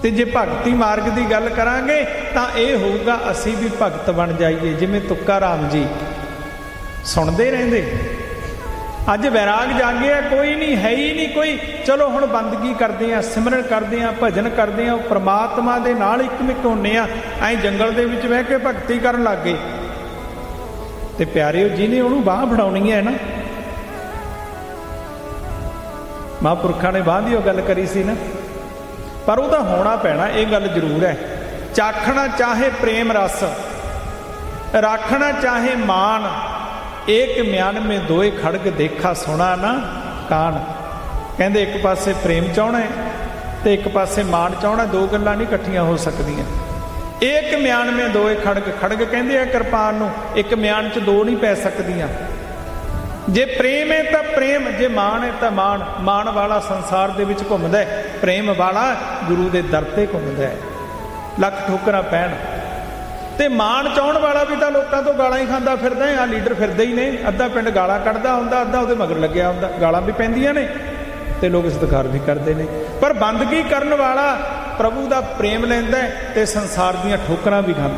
ਤੇ ਜੇ ਭਗਤੀ ਮਾਰਗ ਦੀ ਗੱਲ ਕਰਾਂਗੇ ਤਾਂ ਇਹ ਹੋਊਗਾ ਅਸੀਂ ਵੀ ਭਗਤ ਬਣ ਜਾਈਏ। ਜਿਵੇਂ ਤੁੱਕਾ ਰਾਮ ਜੀ ਸੁਣਦੇ ਰਹਿੰਦੇ, ਅੱਜ ਵੈਰਾਗ ਜਾਗਿਆ, ਕੋਈ ਨਹੀਂ ਹੈ ਹੀ ਨਹੀਂ ਕੋਈ, ਚਲੋ ਹੁਣ ਬੰਦਗੀ ਕਰਦੇ ਹਾਂ, ਸਿਮਰਨ ਕਰਦੇ ਹਾਂ, ਭਜਨ ਕਰਦੇ ਹਾਂ, ਪ੍ਰਮਾਤਮਾ ਦੇ ਨਾਲ ਇੱਕਮਿਕ ਹੁੰਦੇ ਹਾਂ। ਐਂ ਜੰਗਲ ਦੇ ਵਿੱਚ ਬਹਿ ਕੇ ਭਗਤੀ ਕਰਨ ਲੱਗ ਗਏ। ਤੇ ਪਿਆਰਿਓ, ਜਿਹਨੇ ਉਹਨੂੰ ਬਾਂਹ ਫੜਾਉਣੀ ਹੈ ਨਾ, ਮਹਾਂਪੁਰਖਾਂ ਨੇ ਬਾਂਹ ਦੀ ਉਹ ਗੱਲ ਕਰੀ ਸੀ ਨਾ, ਪਰ ਉਹਦਾ ਹੋਣਾ ਪੈਣਾ, ਇਹ ਗੱਲ ਜ਼ਰੂਰ ਹੈ। ਚਾਖਣਾ ਚਾਹੇ ਪ੍ਰੇਮ ਰਸ, ਰਾਖਣਾ ਚਾਹੇ ਮਾਨ, ਏਕ ਮਿਆਨ ਮੇ ਦੋਏ ਖੜਗ ਦੇਖਾ ਸੁਣਾ ਨਾ ਕਾਨ। ਕਹਿੰਦੇ ਇੱਕ ਪਾਸੇ ਪ੍ਰੇਮ ਚਾਹਣਾ ਹੈ ਤੇ ਇੱਕ ਪਾਸੇ ਮਾਨ ਚਾਹਣਾ, ਦੋ ਗੱਲਾਂ ਨਹੀਂ ਇਕੱਠੀਆਂ ਹੋ ਸਕਦੀਆਂ। ਏਕ ਮਿਆਨ ਮੇ ਦੋਏ ਖੜਗ, ਖੜਗ ਕਹਿੰਦੇ ਆ ਕਿਰਪਾਨ ਨੂੰ, ਇੱਕ ਮਿਆਨ 'ਚ ਦੋ ਨਹੀਂ ਪੈ ਸਕਦੀਆਂ। ਜੇ ਪ੍ਰੇਮ ਹੈ ਤਾਂ ਪ੍ਰੇਮ, ਜੇ ਮਾਣ ਹੈ ਤਾਂ ਮਾਣ। ਮਾਣ ਵਾਲਾ ਸੰਸਾਰ ਦੇ ਵਿੱਚ ਘੁੰਮਦਾ ਹੈ, ਪ੍ਰੇਮ ਵਾਲਾ ਗੁਰੂ ਦੇ ਦਰ ਤੇ ਘੁੰਮਦਾ ਹੈ, ਲੱਖ ਠੋਕਰਾਂ ਪੈਣ। ਤੇ ਮਾਣ ਚਾਹਣ ਵਾਲਾ ਵੀ ਤਾਂ ਲੋਕਾਂ ਤੋਂ ਗਾਲਾਂ ਹੀ ਖਾਂਦਾ ਫਿਰਦਾ ਹੈ। ਆਹ ਲੀਡਰ ਫਿਰਦੇ ਹੀ ਨੇ, ਅੱਧਾ ਪਿੰਡ ਗਾਲਾਂ ਕੱਢਦਾ ਹੁੰਦਾ, ਅੱਧਾ ਉਹਦੇ ਮਗਰ ਲੱਗਿਆ ਹੁੰਦਾ। ਗਾਲਾਂ ਵੀ ਪੈਂਦੀਆਂ ਨੇ ਤੇ ਲੋਕ ਸਤਿਕਾਰ ਵੀ ਕਰਦੇ ਨੇ। ਪਰ ਬੰਦਗੀ ਕਰਨ ਵਾਲਾ ਪ੍ਰਭੂ ਦਾ ਪ੍ਰੇਮ ਲੈਂਦਾ ਤੇ ਸੰਸਾਰ ਦੀਆਂ ਠੋਕਰਾਂ ਵੀ ਖਾਂਦਾ।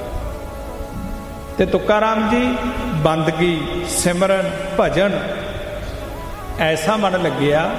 ਤੇ ਤੁੱਕਾ ਰਾਮ ਜੀ ਬੰਦਗੀ, ਸਿਮਰਨ, ਭਜਨ ਐਸਾ ਮਨ ਲੱਗਿਆ,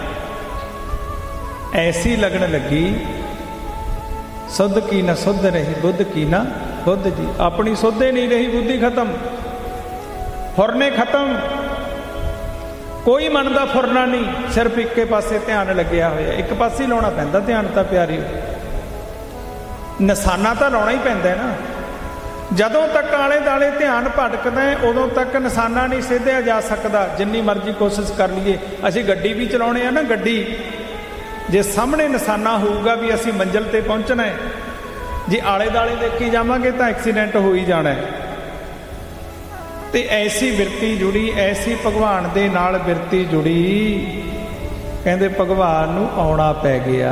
ਐਸੀ ਲਗਨ ਲੱਗੀ, ਸੁੱਧ ਕੀ ਨਾ ਸੁੱਧ ਰਹੀ, ਬੁੱਧ ਕੀ ਨਾ ਬੁੱਧ ਜੀ। ਆਪਣੀ ਸੁੱਧੇ ਨਹੀਂ ਰਹੀ, ਬੁੱਧੀ ਖਤਮ, ਫੁਰਨੇ ਖਤਮ, ਕੋਈ ਮਨ ਦਾ ਫੁਰਨਾ ਨਹੀਂ, ਸਿਰਫ ਇੱਕੇ ਪਾਸੇ ਧਿਆਨ ਲੱਗਿਆ ਹੋਇਆ। ਇੱਕ ਪਾਸੇ ਹੀ ਲਾਉਣਾ ਪੈਂਦਾ ਧਿਆਨ ਤਾਂ ਪਿਆਰੀ, ਨਿਸ਼ਾਨਾ ਤਾਂ ਲਾਉਣਾ ਹੀ ਪੈਂਦਾ ਨਾ। ਜਦੋਂ ਤੱਕ ਆਲੇ ਦੁਆਲੇ ਧਿਆਨ ਭਟਕਦਾ ਹੈ, ਉਦੋਂ ਤੱਕ ਨਿਸ਼ਾਨਾ ਨਹੀਂ ਸਿੱਧਿਆ ਜਾ ਸਕਦਾ, ਜਿੰਨੀ ਮਰਜ਼ੀ ਕੋਸ਼ਿਸ਼ ਕਰ ਲਈਏ। ਅਸੀਂ ਗੱਡੀ ਵੀ ਚਲਾਉਣੇ ਆ ਨਾ, ਗੱਡੀ ਜੇ ਸਾਹਮਣੇ ਨਿਸ਼ਾਨਾ ਹੋਊਗਾ ਵੀ ਅਸੀਂ ਮੰਜ਼ਿਲ ਤੇ ਪਹੁੰਚਣਾ ਹੈ, ਜੇ ਆਲੇ ਦੁਆਲੇ ਦੇਖੀ ਜਾਵਾਂਗੇ ਤਾਂ ਐਕਸੀਡੈਂਟ ਹੋ ਹੀ ਜਾਣਾ ਹੈ। ਤੇ ਐਸੀ ਬਿਰਤੀ ਜੁੜੀ, ਐਸੀ ਭਗਵਾਨ ਦੇ ਨਾਲ ਬਿਰਤੀ ਜੁੜੀ, ਕਹਿੰਦੇ ਭਗਵਾਨ ਨੂੰ ਆਉਣਾ ਪੈ ਗਿਆ।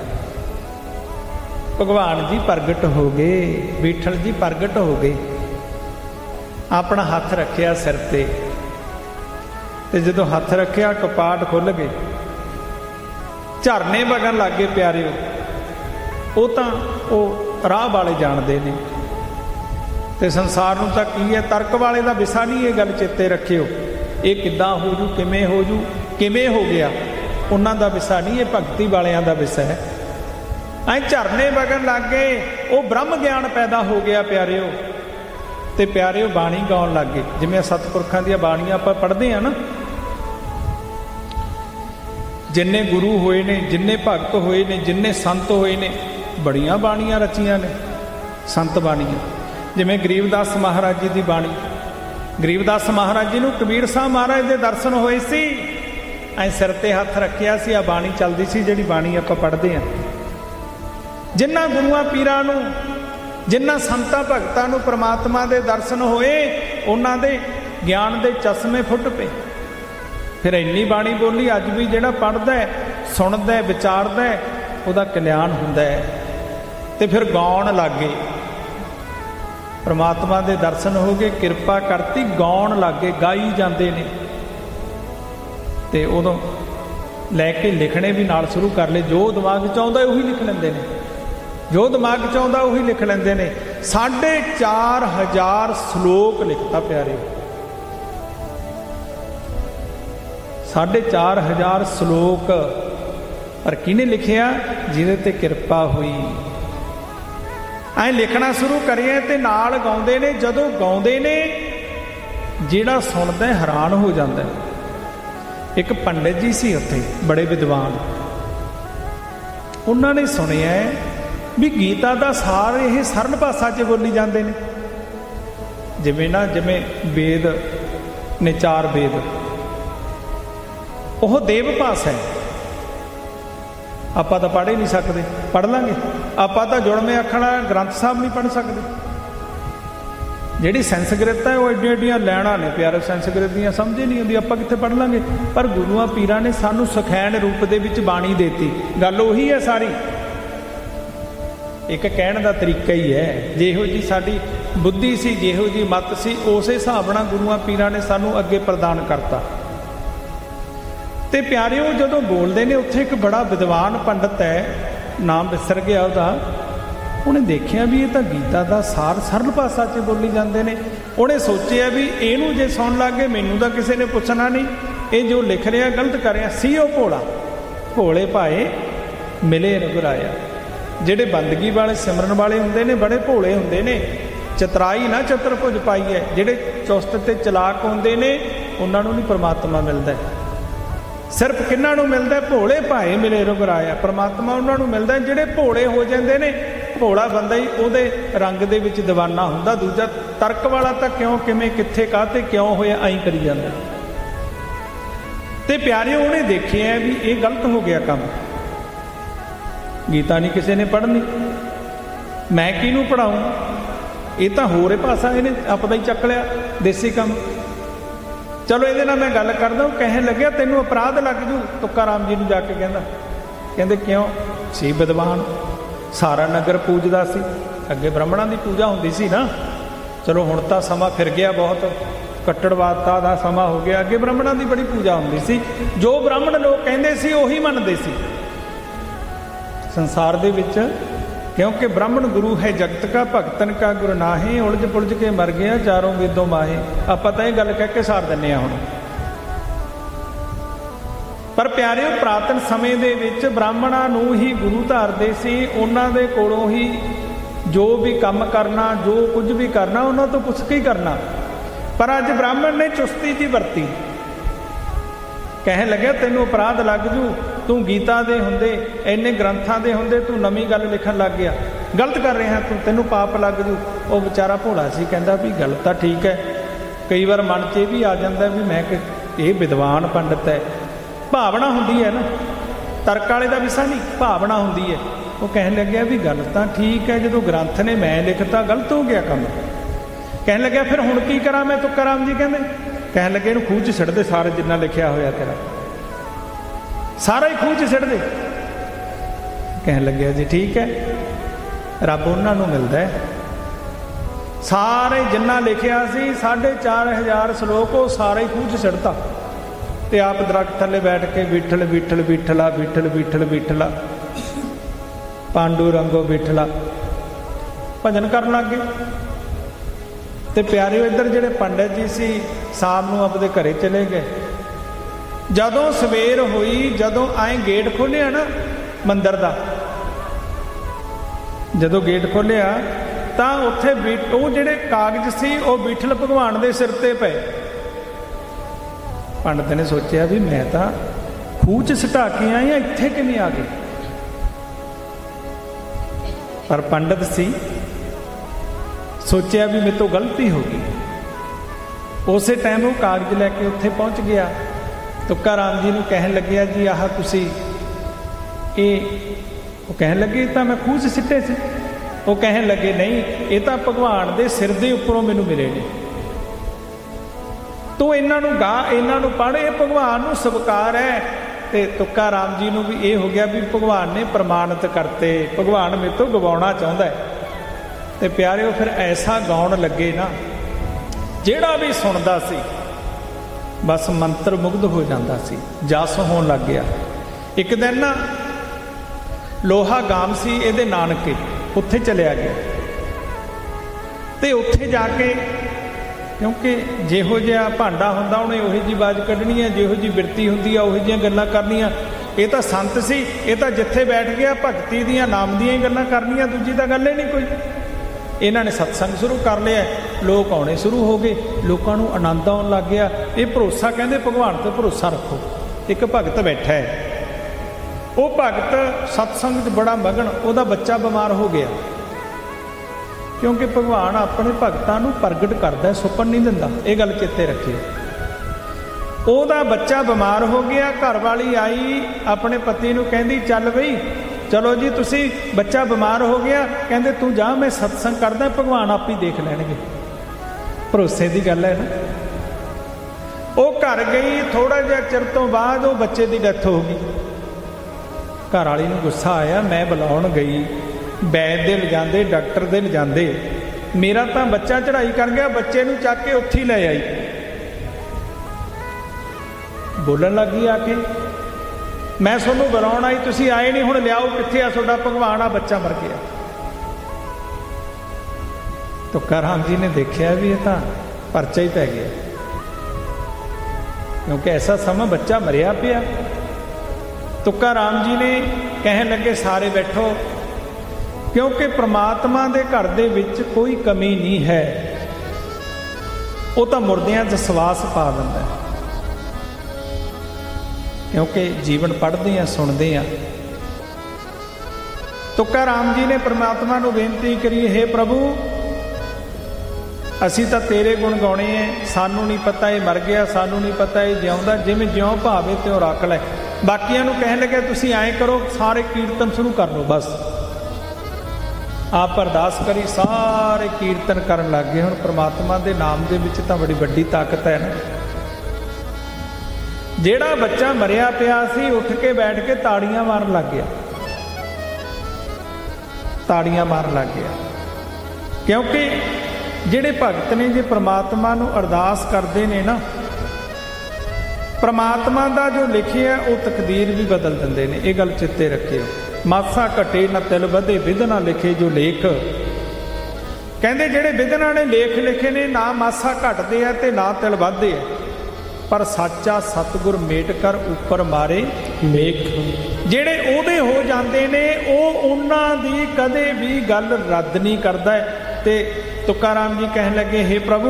ਭਗਵਾਨ ਜੀ ਪ੍ਰਗਟ ਹੋ ਗਏ, ਵਿਠਲ ਜੀ ਪ੍ਰਗਟ ਹੋ ਗਏ। ਆਪਣਾ ਹੱਥ ਰੱਖਿਆ ਸਿਰ ਤੇ ਜਦੋਂ ਹੱਥ ਰੱਖਿਆ ਕਪਾਟ ਖੁੱਲ ਗਏ, ਝਰਨੇ ਵਗਣ ਲੱਗ ਗਏ। ਪਿਆਰਿਓ, ਉਹ ਤਾਂ ਉਹ ਰਾਹ ਵਾਲੇ ਜਾਣਦੇ ਨੇ, ਤੇ ਸੰਸਾਰ ਨੂੰ ਤਾਂ ਕੀ ਹੈ, ਤਰਕ ਵਾਲੇ ਦਾ ਵਿਸਾ ਨਹੀਂ। ਇਹ ਗੱਲ ਚੇਤੇ ਰੱਖਿਓ, ਇਹ ਕਿੱਦਾਂ ਹੋ ਜੂ, ਕਿਵੇਂ ਹੋ ਜੂ, ਕਿਵੇਂ ਹੋ ਗਿਆ, ਉਹਨਾਂ ਦਾ ਵਿਸਾ ਨਹੀਂ, ਇਹ ਭਗਤੀ ਵਾਲਿਆਂ ਦਾ ਵਿਸਾ ਹੈ। ਐਂ ਝਰਨੇ ਵਗਣ ਲੱਗ ਗਏ, ਉਹ ਬ੍ਰਹਮ ਗਿਆਨ ਪੈਦਾ ਹੋ ਗਿਆ ਪਿਆਰਿਓ। ਤੇ ਪਿਆਰਿਓ ਬਾਣੀ ਗਾਉਣ ਲੱਗ ਗਏ, ਜਿਵੇਂ ਸਤਿਪੁਰਖਾਂ ਦੀਆਂ ਬਾਣੀਆਂ ਆਪਾਂ ਪੜ੍ਹਦੇ ਹਾਂ ਨਾ, ਜਿੰਨੇ ਗੁਰੂ ਹੋਏ ਨੇ, ਜਿੰਨੇ ਭਗਤ ਹੋਏ ਨੇ, ਜਿੰਨੇ ਸੰਤ ਹੋਏ ਨੇ, ਬੜੀਆਂ ਬਾਣੀਆਂ ਰਚੀਆਂ ਨੇ ਸੰਤ ਬਾਣੀਆਂ। ਜਿਵੇਂ ਗਰੀਬਦਾਸ ਮਹਾਰਾਜ ਜੀ ਦੀ ਬਾਣੀ, ਗਰੀਬਦਾਸ ਮਹਾਰਾਜ ਜੀ ਨੂੰ ਕਬੀਰ ਸਾਹਿਬ ਮਹਾਰਾਜ ਦੇ ਦਰਸ਼ਨ ਹੋਏ ਸੀ, ਐਂ ਸਿਰ ਤੇ ਹੱਥ ਰੱਖਿਆ ਸੀ, ਆ ਬਾਣੀ ਚੱਲਦੀ ਸੀ ਜਿਹੜੀ ਬਾਣੀ ਆਪਾਂ ਪੜ੍ਹਦੇ ਹਾਂ। ਜਿਨ੍ਹਾਂ ਗੁਰੂਆਂ ਪੀਰਾਂ ਨੂੰ, ਜਿਨ੍ਹਾਂ ਸੰਤਾਂ ਭਗਤਾਂ ਨੂੰ ਪ੍ਰਮਾਤਮਾ ਦੇ ਦਰਸ਼ਨ ਹੋਏ, ਉਹਨਾਂ ਦੇ ਗਿਆਨ ਦੇ ਚਸ਼ਮੇ ਫੁੱਟ ਪਏ। ਫਿਰ ਇੰਨੀ ਬਾਣੀ ਬੋਲੀ, ਅੱਜ ਵੀ ਜਿਹੜਾ ਪੜ੍ਹਦਾ, ਸੁਣਦਾ, ਵਿਚਾਰਦਾ, ਉਹਦਾ ਕਲਿਆਣ ਹੁੰਦਾ ਹੈ। ਤੇ ਫਿਰ ਗਾਉਣ ਲੱਗ ਗਏ, ਪ੍ਰਮਾਤਮਾ ਦੇ ਦਰਸ਼ਨ ਹੋ ਗਏ, ਕਿਰਪਾ ਕਰਤੀ, ਗਾਉਣ ਲੱਗ ਗਏ, ਗਾਈ ਜਾਂਦੇ ਨੇ। ਤੇ ਉਦੋਂ ਲੈ ਕੇ ਲਿਖਣੇ ਵੀ ਨਾਲ ਸ਼ੁਰੂ ਕਰ ਲਏ। ਜੋ ਦਿਮਾਗ 'ਚ ਆਉਂਦਾ ਉਹੀ ਲਿਖ ਲੈਂਦੇ ਨੇ, ਜੋ ਦਿਮਾਗ 'ਚ ਆਉਂਦਾ ਉਹੀ ਲਿਖ ਲੈਂਦੇ ਨੇ। 4500 ਸ਼ਲੋਕ ਲਿਖਤਾ ਪਿਆਰੇ, 4500 ਸ਼ਲੋਕ। ਪਰ ਕਿਹਨੇ ਲਿਖਿਆ? ਜਿਹਦੇ ਤੇ ਕਿਰਪਾ ਹੋਈ। ਐਂ ਲਿਖਣਾ ਸ਼ੁਰੂ ਕਰਿਆ ਤੇ ਨਾਲ ਗਾਉਂਦੇ ਨੇ। ਜਦੋਂ ਗਾਉਂਦੇ ਨੇ, ਜਿਹੜਾ ਸੁਣਦਾ ਹੈਰਾਨ ਹੋ ਜਾਂਦਾ। ਇੱਕ ਪੰਡਿਤ ਜੀ ਸੀ ਉੱਥੇ, ਬੜੇ ਵਿਦਵਾਨ, ਉਹਨਾਂ ਨੇ ਸੁਣਿਆ ਵੀ ਗੀਤਾ ਦਾ ਸਾਰ ਇਹ ਸਰਲ ਭਾਸ਼ਾ 'ਚ ਬੋਲੀ ਜਾਂਦੇ ਨੇ। ਜਿਵੇਂ ਵੇਦ ਨੇ, 4 ਵੇਦ, ਉਹ ਦੇਵ ਭਾਸ਼ਾ ਹੈ। ਆਪਾਂ ਤਾਂ ਪੜ੍ਹ ਹੀ ਨਹੀਂ ਸਕਦੇ, ਪੜ੍ਹ ਲਾਂਗੇ ਆਪਾਂ ਤਾਂ ਜੁੜਵੇਂ ਅੱਖਰਾਂ ਵਾਲਾ ਗ੍ਰੰਥ ਸਾਹਿਬ ਨਹੀਂ ਪੜ੍ਹ ਸਕਦੇ। ਜਿਹੜੀ ਸੰਸਕ੍ਰਿਤ ਹੈ ਉਹ ਐਡੀਆਂ ਐਡੀਆਂ ਲੈਣਾ ਨੇ ਪਿਆਰੇ, ਸੰਸਕ੍ਰਿਤ ਦੀਆਂ ਸਮਝ ਹੀ ਨਹੀਂ ਆਉਂਦੀ, ਆਪਾਂ ਕਿੱਥੇ ਪੜ੍ਹ ਲਾਂਗੇ। ਪਰ ਗੁਰੂਆਂ ਪੀਰਾਂ ਨੇ ਸਾਨੂੰ ਸਖੈਣ ਰੂਪ ਦੇ ਵਿੱਚ ਬਾਣੀ ਦੇਤੀ। ਗੱਲ ਉਹੀ ਹੈ ਸਾਰੀ, ਇੱਕ ਕਹਿਣ ਦਾ ਤਰੀਕਾ ਹੀ ਹੈ। ਜਿਹੋ ਜੀ ਸਾਡੀ ਬੁੱਧੀ ਸੀ, ਜਿਹੋ ਜੀ ਮੱਤ ਸੀ, ਉਸੇ ਹਿਸਾਬ ਨਾਲ ਗੁਰੂਆਂ ਪੀਰਾਂ ਨੇ ਸਾਨੂੰ ਅੱਗੇ ਪ੍ਰਦਾਨ ਕਰਤਾ। ਤੇ ਪਿਆਰਿਓ, ਜਦੋਂ ਬੋਲਦੇ ਨੇ, ਉੱਥੇ ਇੱਕ ਬੜਾ ਵਿਦਵਾਨ ਪੰਡਤ ਹੈ, ਨਾਮ ਵਿਸਰ ਗਿਆ ਉਹਦਾ, ਉਹਨੇ ਦੇਖਿਆ ਵੀ ਇਹ ਤਾਂ ਗੀਤਾ ਦਾ ਸਾਰ ਸਰਲ ਭਾਸ਼ਾ 'ਚ ਬੋਲੀ ਜਾਂਦੇ ਨੇ। ਉਹਨੇ ਸੋਚਿਆ ਵੀ ਇਹਨੂੰ ਜੇ ਸੁਣ ਲੱਗ ਗਏ ਮੈਨੂੰ ਤਾਂ ਕਿਸੇ ਨੇ ਪੁੱਛਣਾ ਨਹੀਂ, ਇਹ ਜੋ ਲਿਖ ਰਿਹਾ ਗਲਤ ਕਰ ਰਿਹਾ। ਸੀ ਉਹ ਭੋਲਾ, ਭੋਲੇ ਭਾਏ ਮਿਲੇ ਰਘੁਰਾਇਆ। ਜਿਹੜੇ ਬੰਦਗੀ ਵਾਲੇ ਸਿਮਰਨ ਵਾਲੇ ਹੁੰਦੇ ਨੇ ਬੜੇ ਭੋਲੇ ਹੁੰਦੇ ਨੇ। ਚਤਰਾਈ ਨਾ ਚਤੁਰਭੁਜ ਪਾਈ ਹੈ। ਜਿਹੜੇ ਚੁਸਤ ਤੇ ਚਲਾਕ ਹੁੰਦੇ ਨੇ ਉਹਨਾਂ ਨੂੰ ਨਹੀਂ ਪਰਮਾਤਮਾ ਮਿਲਦਾ। ਸਿਰਫ ਕਿਹਨਾਂ ਨੂੰ ਮਿਲਦਾ? ਭੋਲੇ ਭਾਏ ਮਿਲੇ ਰਘੁਰਾਇਆ। ਪਰਮਾਤਮਾ ਉਹਨਾਂ ਨੂੰ ਮਿਲਦਾ ਜਿਹੜੇ ਭੋਲੇ ਹੋ ਜਾਂਦੇ ਨੇ। ਭੋਲਾ ਬੰਦਾ ਹੀ ਉਹਦੇ ਰੰਗ ਦੇ ਵਿੱਚ ਦੀਵਾਨਾ ਹੁੰਦਾ। ਦੂਜਾ ਤਰਕ ਵਾਲਾ ਤਾਂ ਕਿਉਂ, ਕਿਵੇਂ, ਕਿੱਥੇ, ਕਾਹਤੇ, ਕਿਉਂ ਹੋਇਆ ਐਂ ਕਰੀ ਜਾਂਦਾ। ਤੇ ਪਿਆਰਿਓ ਉਹਨੇ ਦੇਖਿਆ ਵੀ ਇਹ ਗਲਤ ਹੋ ਗਿਆ ਕੰਮ। ਗੀਤਾ ਨਹੀਂ ਕਿਸੇ ਨੇ ਪੜ੍ਹਨੀ, ਮੈਂ ਕਿਹਨੂੰ ਪੜ੍ਹਾਊਂ? ਇਹ ਤਾਂ ਹੋਰ ਹੀ ਭਾਸ਼ਾ, ਇਹਨੇ ਆਪਦਾ ਹੀ ਚੱਕ ਲਿਆ ਦੇਸੀ ਕੰਮ। ਚਲੋ ਇਹਦੇ ਨਾਲ ਮੈਂ ਗੱਲ ਕਰਦਾ। ਉਹ ਕਹਿਣ ਲੱਗਿਆ ਤੈਨੂੰ ਅਪਰਾਧ ਲੱਗ ਜੂ। ਤੁੱਕਾ ਰਾਮ ਜੀ ਨੂੰ ਜਾ ਕੇ ਕਹਿੰਦੇ ਕਿਉਂ? ਸੀ ਵਿਦਵਾਨ, ਸਾਰਾ ਨਗਰ ਪੂਜਦਾ ਸੀ। ਅੱਗੇ ਬ੍ਰਾਹਮਣਾਂ ਦੀ ਪੂਜਾ ਹੁੰਦੀ ਸੀ ਨਾ। ਚਲੋ ਹੁਣ ਤਾਂ ਸਮਾਂ ਫਿਰ ਗਿਆ, ਬਹੁਤ ਕੱਟੜਵਾਦਤਾ ਦਾ ਸਮਾਂ ਹੋ ਗਿਆ। ਅੱਗੇ ਬ੍ਰਾਹਮਣਾਂ ਦੀ ਬੜੀ ਪੂਜਾ ਹੁੰਦੀ ਸੀ। ਜੋ ਬ੍ਰਾਹਮਣ ਲੋਕ ਕਹਿੰਦੇ ਸੀ ਉਹੀ ਮੰਨਦੇ ਸੀ ਸੰਸਾਰ ਦੇ ਵਿੱਚ। ਕਿਉਂਕਿ ਬ੍ਰਾਹਮਣ ਗੁਰੂ ਹੈ ਜਗਤ ਕਾ, ਭਗਤਨ ਕਾ ਗੁਰੂ ਨਾਹੀ, ਉਲਝ ਪੁਲਝ ਕੇ ਮਰ ਗਿਆ ਚਾਰੋਂ ਵੇਦੋਂ ਮਾਹੇ। ਆਪਾਂ ਤਾਂ ਇਹ ਗੱਲ ਕਹਿ ਕੇ ਸਾਰ ਦਿੰਦੇ ਹਾਂ ਹੁਣ। ਪਰ ਪਿਆਰਿਓ ਪੁਰਾਤਨ ਸਮੇਂ ਦੇ ਵਿੱਚ ਬ੍ਰਾਹਮਣਾਂ ਨੂੰ ਹੀ ਗੁਰੂ ਧਾਰਦੇ ਸੀ। ਉਹਨਾਂ ਦੇ ਕੋਲੋਂ ਹੀ ਜੋ ਵੀ ਕੰਮ ਕਰਨਾ, ਜੋ ਕੁਝ ਵੀ ਕਰਨਾ ਉਹਨਾਂ ਤੋਂ ਪੁੱਛ ਕੇ ਹੀ ਕਰਨਾ। ਪਰ ਅੱਜ ਬ੍ਰਾਹਮਣ ਨੇ ਚੁਸਤੀ ਦੀ ਵਰਤੀ। ਕਹਿਣ ਲੱਗਿਆ ਤੈਨੂੰ ਅਪਰਾਧ ਲੱਗ ਜੂ, ਤੂੰ ਗੀਤਾ ਦੇ ਹੁੰਦੇ, ਇੰਨੇ ਗ੍ਰੰਥਾਂ ਦੇ ਹੁੰਦੇ, ਤੂੰ ਨਵੀਂ ਗੱਲ ਲਿਖਣ ਲੱਗ ਗਿਆ, ਗਲਤ ਕਰ ਰਿਹਾ ਤੂੰ, ਤੈਨੂੰ ਪਾਪ ਲੱਗ ਜੂ। ਉਹ ਵਿਚਾਰਾ ਭੋਲਾ ਸੀ, ਕਹਿੰਦਾ ਵੀ ਗੱਲ ਤਾਂ ਠੀਕ ਹੈ। ਕਈ ਵਾਰ ਮਨ 'ਚ ਇਹ ਵੀ ਆ ਜਾਂਦਾ ਵੀ ਮੈਂ ਇਹ ਵਿਦਵਾਨ ਪੰਡਤ ਹੈ। ਭਾਵਨਾ ਹੁੰਦੀ ਹੈ ਨਾ, ਤਰਕ ਵਾਲੇ ਦਾ ਵਿਸ਼ਾ ਨਹੀਂ, ਭਾਵਨਾ ਹੁੰਦੀ ਹੈ। ਉਹ ਕਹਿਣ ਲੱਗਿਆ ਵੀ ਗੱਲ ਤਾਂ ਠੀਕ ਹੈ, ਜਦੋਂ ਗ੍ਰੰਥ ਨੇ ਮੈਂ ਲਿਖਤਾ ਗਲਤ ਹੋ ਗਿਆ ਕੰਮ। ਕਹਿਣ ਲੱਗਿਆ ਫਿਰ ਹੁਣ ਕੀ ਕਰਾਂ ਮੈਂ? ਤੁੱਕਾ ਰਾਮ ਜੀ ਕਹਿਣ ਲੱਗੇ ਇਹਨੂੰ ਖੂਹ 'ਚ ਸਿੱਟ ਦੇ, ਸਾਰੇ ਜਿੰਨਾ ਲਿਖਿਆ ਹੋਇਆ ਤੇਰਾ ਸਾਰਾ ਹੀ ਖੂਹ 'ਚ ਸਿੱਟ ਦੇ। ਕਹਿਣ ਲੱਗਿਆ ਜੀ ਠੀਕ ਹੈ। ਰੱਬ ਉਹਨਾਂ ਨੂੰ ਮਿਲਦਾ ਹੈ ਸਾਰੇ ਜਿੰਨਾ ਲਿਖਿਆ ਸੀ 4500 ਸ਼ਲੋਕ ਉਹ ਸਾਰੇ ਹੀ ਖੂਹ 'ਚ ਸਿੱਟਤਾ। ਤੇ ਆਪ ਦਰਖਤ ਥੱਲੇ ਬੈਠ ਕੇ ਵਿਠਲ ਵਿਠਲ ਵਿਠਲਾ ਵਿਠਲ ਵਿਠਲ ਵਿਠਲਾ ਪਾਂਡੂ ਰੰਗੋ ਵਿਠਲਾ ਭਜਨ ਕਰਨ ਲੱਗ ਗਏ। ਤੇ ਪਿਆਰਿਓ ਇੱਧਰ ਜਿਹੜੇ ਪੰਡਤ ਜੀ ਸੀ ਸ਼ਾਮ ਨੂੰ ਆਪਦੇ ਘਰੇ ਚਲੇ ਗਏ। ਜਦੋਂ ਸਵੇਰ ਹੋਈ, ਜਦੋਂ ਐਂ ਗੇਟ ਖੋਲ੍ਹਿਆ ਨਾ ਮੰਦਿਰ ਦਾ, ਜਦੋਂ ਗੇਟ ਖੋਲ੍ਹਿਆ ਤਾਂ ਉੱਥੇ ਉਹ ਜਿਹੜੇ ਕਾਗਜ਼ ਸੀ ਉਹ ਵਿਠਲ ਭਗਵਾਨ ਦੇ ਸਿਰ ਤੇ ਪਏ। ਪੰਡਤ ਨੇ ਸੋਚਿਆ ਵੀ ਮੈਂ ਤਾਂ ਖੂਹ 'ਚ ਸਿਟਾ ਕੇ ਆਇਆ, ਇੱਥੇ ਕਿਵੇਂ ਆ ਗਏ? ਪਰ ਪੰਡਤ ਸੀ, ਸੋਚਿਆ ਵੀ ਮੇਰੇ ਤੋਂ ਗਲਤੀ ਹੋ ਗਈ। ਉਸੇ ਟਾਈਮ ਉਹ ਕਾਗਜ਼ ਲੈ ਕੇ ਉੱਥੇ ਪਹੁੰਚ ਗਿਆ। ਤੁੱਕਾ ਰਾਮ ਜੀ ਨੂੰ ਕਹਿਣ ਲੱਗਿਆ ਜੀ ਆਹ ਤੁਸੀਂ ਉਹ ਕਹਿਣ ਲੱਗੇ ਤਾਂ ਮੈਂ ਖੂਹ 'ਚ ਸਿੱਟੇ ਸੀ। ਉਹ ਕਹਿਣ ਲੱਗੇ ਨਹੀਂ, ਇਹ ਤਾਂ ਭਗਵਾਨ ਦੇ ਸਿਰ ਦੇ ਉੱਪਰੋਂ ਮੈਨੂੰ ਮਿਲੇ ਨੇ। ਤੂੰ ਇਹਨਾਂ ਨੂੰ ਗਾ, ਇਹਨਾਂ ਨੂੰ ਪੜ੍ਹ, ਇਹ ਭਗਵਾਨ ਨੂੰ ਸਵੀਕਾਰ ਹੈ। ਤੇ ਤੁੱਕਾ ਰਾਮ ਜੀ ਨੂੰ ਵੀ ਇਹ ਹੋ ਗਿਆ ਵੀ ਭਗਵਾਨ ਨੇ ਪ੍ਰਮਾਣਿਤ ਕਰਤੇ, ਭਗਵਾਨ ਮੇਰੇ ਤੋਂ ਗਵਾਉਣਾ ਚਾਹੁੰਦਾ ਹੈ। ਤੇ ਪਿਆਰਿਓ ਫਿਰ ਐਸਾ ਗਾਉਣ ਲੱਗੇ ਨਾ, ਜਿਹੜਾ ਵੀ ਸੁਣਦਾ ਸੀ ਬਸ ਮੰਤਰ ਮੁਗਧ ਹੋ ਜਾਂਦਾ ਸੀ, ਜਸ ਹੋਣ ਲੱਗ ਗਿਆ। ਇੱਕ ਦਿਨ ਨਾ ਲੋਹਾ ਗਾਮ ਸੀ ਇਹਦੇ ਨਾਨਕੇ, ਉੱਥੇ ਚਲਿਆ ਗਿਆ। ਤੇ ਉੱਥੇ ਜਾ ਕੇ, ਕਿਉਂਕਿ ਜਿਹੋ ਜਿਹਾ ਭਾਂਡਾ ਹੁੰਦਾ ਉਹਨੇ ਉਹੀ ਜਿਹੀ ਆਵਾਜ਼ ਕੱਢਣੀ ਹੈ, ਜਿਹੋ ਜਿਹੀ ਬਿਰਤੀ ਹੁੰਦੀ ਆ ਉਹੀ ਜਿਹੀਆਂ ਗੱਲਾਂ ਕਰਨੀਆਂ। ਇਹ ਤਾਂ ਸੰਤ ਸੀ, ਇਹ ਤਾਂ ਜਿੱਥੇ ਬੈਠ ਗਿਆ ਭਗਤੀ ਦੀਆਂ ਨਾਮ ਦੀਆਂ ਹੀ ਗੱਲਾਂ ਕਰਨੀਆਂ, ਦੂਜੀ ਤਾਂ ਗੱਲ ਹੀ ਨਹੀਂ ਕੋਈ। ਇਹਨਾਂ ਨੇ ਸਤਸੰਗ ਸ਼ੁਰੂ ਕਰ ਲਿਆ, ਲੋਕ ਆਉਣੇ ਸ਼ੁਰੂ ਹੋ ਗਏ, ਲੋਕਾਂ ਨੂੰ ਆਨੰਦ ਆਉਣ ਲੱਗ ਗਿਆ। ਇਹ ਭਰੋਸਾ, ਕਹਿੰਦੇ ਭਗਵਾਨ ਤੇ ਭਰੋਸਾ ਰੱਖੋ। ਇੱਕ ਭਗਤ ਬੈਠਾ ਹੈ, ਉਹ ਭਗਤ ਸਤਸੰਗ 'ਚ ਬੜਾ ਮਗਨ, ਉਹਦਾ ਬੱਚਾ ਬਿਮਾਰ ਹੋ ਗਿਆ। ਕਿਉਂਕਿ ਭਗਵਾਨ ਆਪਣੇ ਭਗਤਾਂ ਨੂੰ ਪ੍ਰਗਟ ਕਰਦਾ, ਸੁਪਨ ਨਹੀਂ ਦਿੰਦਾ, ਇਹ ਗੱਲ ਚੇਤੇ ਰੱਖਿਓ। ਉਹਦਾ ਬੱਚਾ ਬਿਮਾਰ ਹੋ ਗਿਆ। ਘਰ ਵਾਲੀ ਆਈ ਆਪਣੇ ਪਤੀ ਨੂੰ, ਕਹਿੰਦੀ ਚੱਲ ਬਈ ਚਲੋ ਜੀ, ਤੁਸੀਂ ਬੱਚਾ ਬਿਮਾਰ ਹੋ ਗਿਆ, ਕਹਿੰਦੇ ਤੂੰ ਜਾ, ਮੈਂ ਸਤਸੰਗ ਕਰਦਾ, ਭਗਵਾਨ ਆਪ ਹੀ ਦੇਖ ਲੈਣਗੇ। ਭਰੋਸੇ ਦੀ ਗੱਲ ਹੈ ਨਾ। ਉਹ ਘਰ ਗਈ, ਥੋੜਾ ਜਿਹਾ ਚਿਰ ਤੋਂ ਬਾਅਦ ਉਹ ਬੱਚੇ ਦੀ ਡੈਥ ਹੋ ਗਈ। ਘਰ ਵਾਲੀ ਨੂੰ ਗੁੱਸਾ ਆਇਆ, ਮੈਂ ਬੁਲਾਉਣ ਗਈ, ਵੈਦ ਦੇ ਲਿਜਾਂਦੇ, ਡਾਕਟਰ ਦੇ ਲਿਜਾਂਦੇ, ਮੇਰਾ ਤਾਂ ਬੱਚਾ ਚੜ੍ਹਾਈ ਕਰ ਗਿਆ, ਬੱਚੇ ਨੂੰ ਚੱਕ ਕੇ ਉੱਥੇ ਹੀ ਲੈ ਆਈ। ਬੋਲਣ ਲੱਗੀ ਆ ਕੇ, मैं ਤੁਹਾਨੂੰ ਬੁਲਾਉਣ ਆਈ, ਤੁਸੀਂ ਆਏ नहीं, ਹੁਣ ਲਿਆਓ कित्थे आ ਤੁਹਾਡਾ भगवान, आ बच्चा मर गया। तुक्का राम जी ने देखा भी ये तो परचा ही पै गया, क्योंकि ऐसा समा बच्चा मरिया पिया। तुक्का राम जी ने कहन लगे सारे बैठो, क्योंकि परमात्मा दे घर दे विच कोई कमी नहीं है, वो तो मुर्दियां च सवास पा दिंदा है, क्योंकि जीवन पढ़ते हैं सुनते हैं। तुक्का राम जी ने परमात्मा नूं बेनती करी, हे प्रभु असी तो तेरे गुण गाने हैं, सानू नहीं पता ये मर गया, सानू नहीं पता ये जिउंदा, जिवें ज्यों भावे त्यों रख लै। बाकियां नूं कहण लगे तुसीं ऐं करो, सारे कीर्तन शुरू कर लो। बस आप अरदास करी, सारे कीर्तन करन लग गए। हुण परमात्मा दे नाम दे विच तां बड़ी वड्डी ताकत है ना। जेड़ा बच्चा मरिया पिया सी उठ के बैठ के ताड़ियां मारन लग गया, ताड़ियां मारन लग गया, क्योंकि ਜਿਹੜੇ ਭਗਤ ਨੇ ਜੇ परमात्मा ਨੂੰ ਅਰਦਾਸ ਕਰਦੇ ਨੇ ਨਾ, परमात्मा ਦਾ ਜੋ ਲਿਖਿਆ ਉਹ ਤਕਦੀਰ ਵੀ ਬਦਲ ਦਿੰਦੇ ਨੇ। ਇਹ ਗੱਲ ਚਿੱਤੇ ਰੱਖਿਓ। ਮਾਸਾ ਘਟੇ ਨਾ ਤਿਲ ਵਧੇ, ਵਿਧਨਾ ਲਿਖੇ ਜੋ ਲੇਖ। ਕਹਿੰਦੇ ਜਿਹੜੇ ਵਿਧਨਾ ਨੇ ਲੇਖ ਲਿਖੇ ਨੇ, ਨਾ ਮਾਸਾ ਘਟਦੇ ਆ ਤੇ ਨਾ ਤਿਲ ਵੱਧਦੇ ਆ, ਪਰ ਸਾਚਾ ਸਤਿਗੁਰ ਮੇਟ ਕਰ ਉੱਪਰ ਮਾਰੇ ਮੇਖ। ਜਿਹੜੇ ਉਹਦੇ ਹੋ ਜਾਂਦੇ ਨੇ ਉਹ ਉਹਨਾਂ ਦੀ ਕਦੇ ਵੀ ਗੱਲ ਰੱਦ ਨਹੀਂ ਕਰਦਾ। ਤੇ तुक्का राम जी कहन लगे, हे प्रभु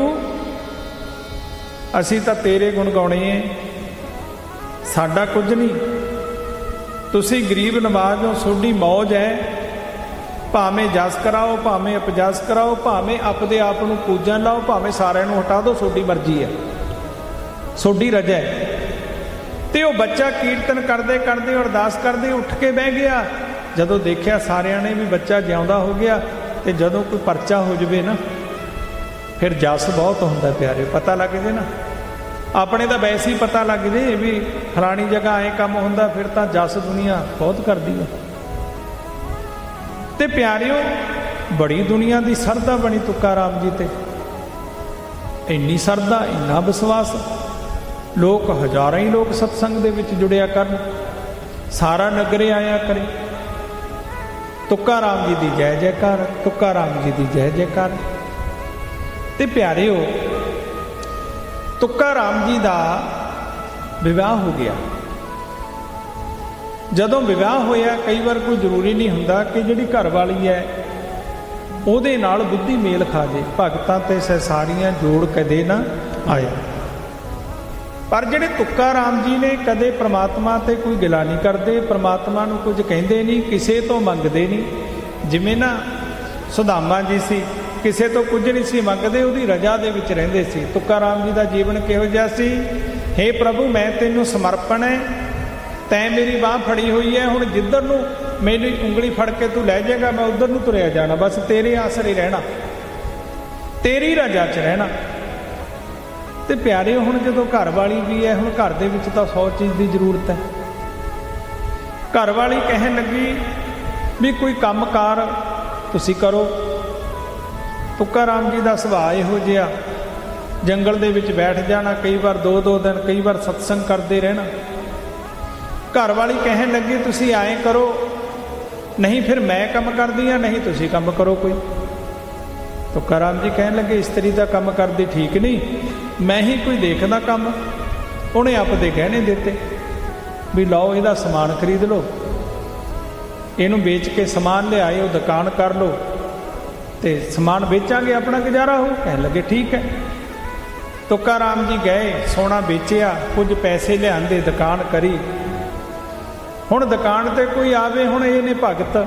असी तो तेरे गुण गाने हैं, साडा कुछ नहीं, तुसी गरीब नवाज हो, सोडी मौज है, भावें जस कराओ, भावें अपजस कराओ, भावें अपने आप को पूजन लाओ, भावें सारे हटा दो, सोडी मर्जी है, सोडी रजा है। तो वह बच्चा कीर्तन करते करते अरदास करते उठ के बह गया। जदों देखा सारिया ने भी बच्चा जिउंदा हो गया, तो जदों कोई परचा हो जाए ना, फिर जस बहुत होंदा प्यारे, पता लग जाए ना। अपने तो वैसे ही पता लग जाए भी फलानी जगह आए काम होंदा, फिर तो जस दुनिया बहुत करती है। तो प्यारिओ बड़ी दुनिया की सरदा बनी तुक्का राम जी ते, इन्नी सरदा, इन्ना विश्वास, लोग हजारों ही लोग सत्संग दे विच जुड़िया करन, सारा नगरे आया करे, तुक्का राम जी की जय जयकार, तुक्का राम जी की जय जयकार। ते प्यारिओ तुक्का राम जी का विवाह हो गया। जदों विवाह होया, कई बार कोई जरूरी नहीं हुंदा कि जिहड़ी घर वाली है उहदे नाल बुद्धि मेल खा जाए, भगतां ते सहसारियां जोड़ कदे ना आए। पर जिहड़े तुक्का राम जी ने कदे परमात्मा ते कोई गिला नहीं करते, परमात्मा नूं कुछ कहते नहीं, किसे तो मंगते नहीं। जिवें ना सुदामा जी सी, किसे तो कुछ नहीं सी मंगते, उहदी रजा दे विच रहिंदे सी। तुक्का राम जी का जीवन किहो जिहा सी? हे प्रभु मैं तैनूं समर्पण है, तैं मेरी बांह फड़ी हुई है, हुण जिधर नूं मेरी उंगली फड़ के तू लै जाएगा मैं उधर नूं तुरिया जाना, बस तेरे आसरे रहना, तेरी रजा च रहना। तो प्यारे हुण जदों घर वाली भी है, हुण घर दे विच तां 100 चीज़ की जरूरत है। घर वाली कहन लगी भी कोई काम कार तुसीं करो। तुक्का राम जी का सुभाअ इहो जिहा, जंगल दे विच बैठ जाना, कई बार 2-2 दिन, कई बार सत्संग करते रहना। घर वाली कहन लगी तुसीं ऐं करो, नहीं फिर मैं काम करदी हाँ, नहीं तुसीं काम करो कोई। तुक्का राम जी कहन लगे इस्त्री का काम करदी ठीक नहीं, मैं ही कोई देखदा काम। उन्हें आपदे गहने देते भी लाओ इहदा समान खरीद लो, इनू बेच के समान ले आए, दुकान कर लो, तो समान बेचांगे अपना गुजारा हो। कहने लगे ठीक है। तुक्का राम जी गए, सोना बेचिया, कुछ पैसे लिआंदे, दुकान करी। हुण दुकान ते कोई आवे, हुण इहने भगत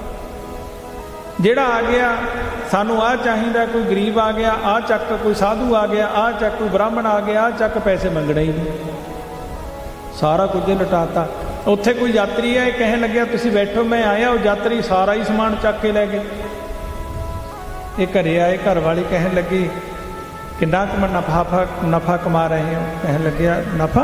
जिहड़ा आ गया, सानू आ चाहिदा, कोई गरीब आ गया आ चक, कोई साधु आ गया आ चक, कोई ब्राह्मण आ गया आ चक, पैसे मंगने ही नहीं, सारा कुछ लटाता। उत्थे कोई यात्री है, कहन लग्या तुसीं बैठो मैं आया, वो यात्री सारा ही समान चक के लै गए। ये घरे आए, घर वाली कहन लगी किन्ना क नफा कमा रहे हो? कहन लग्या नफा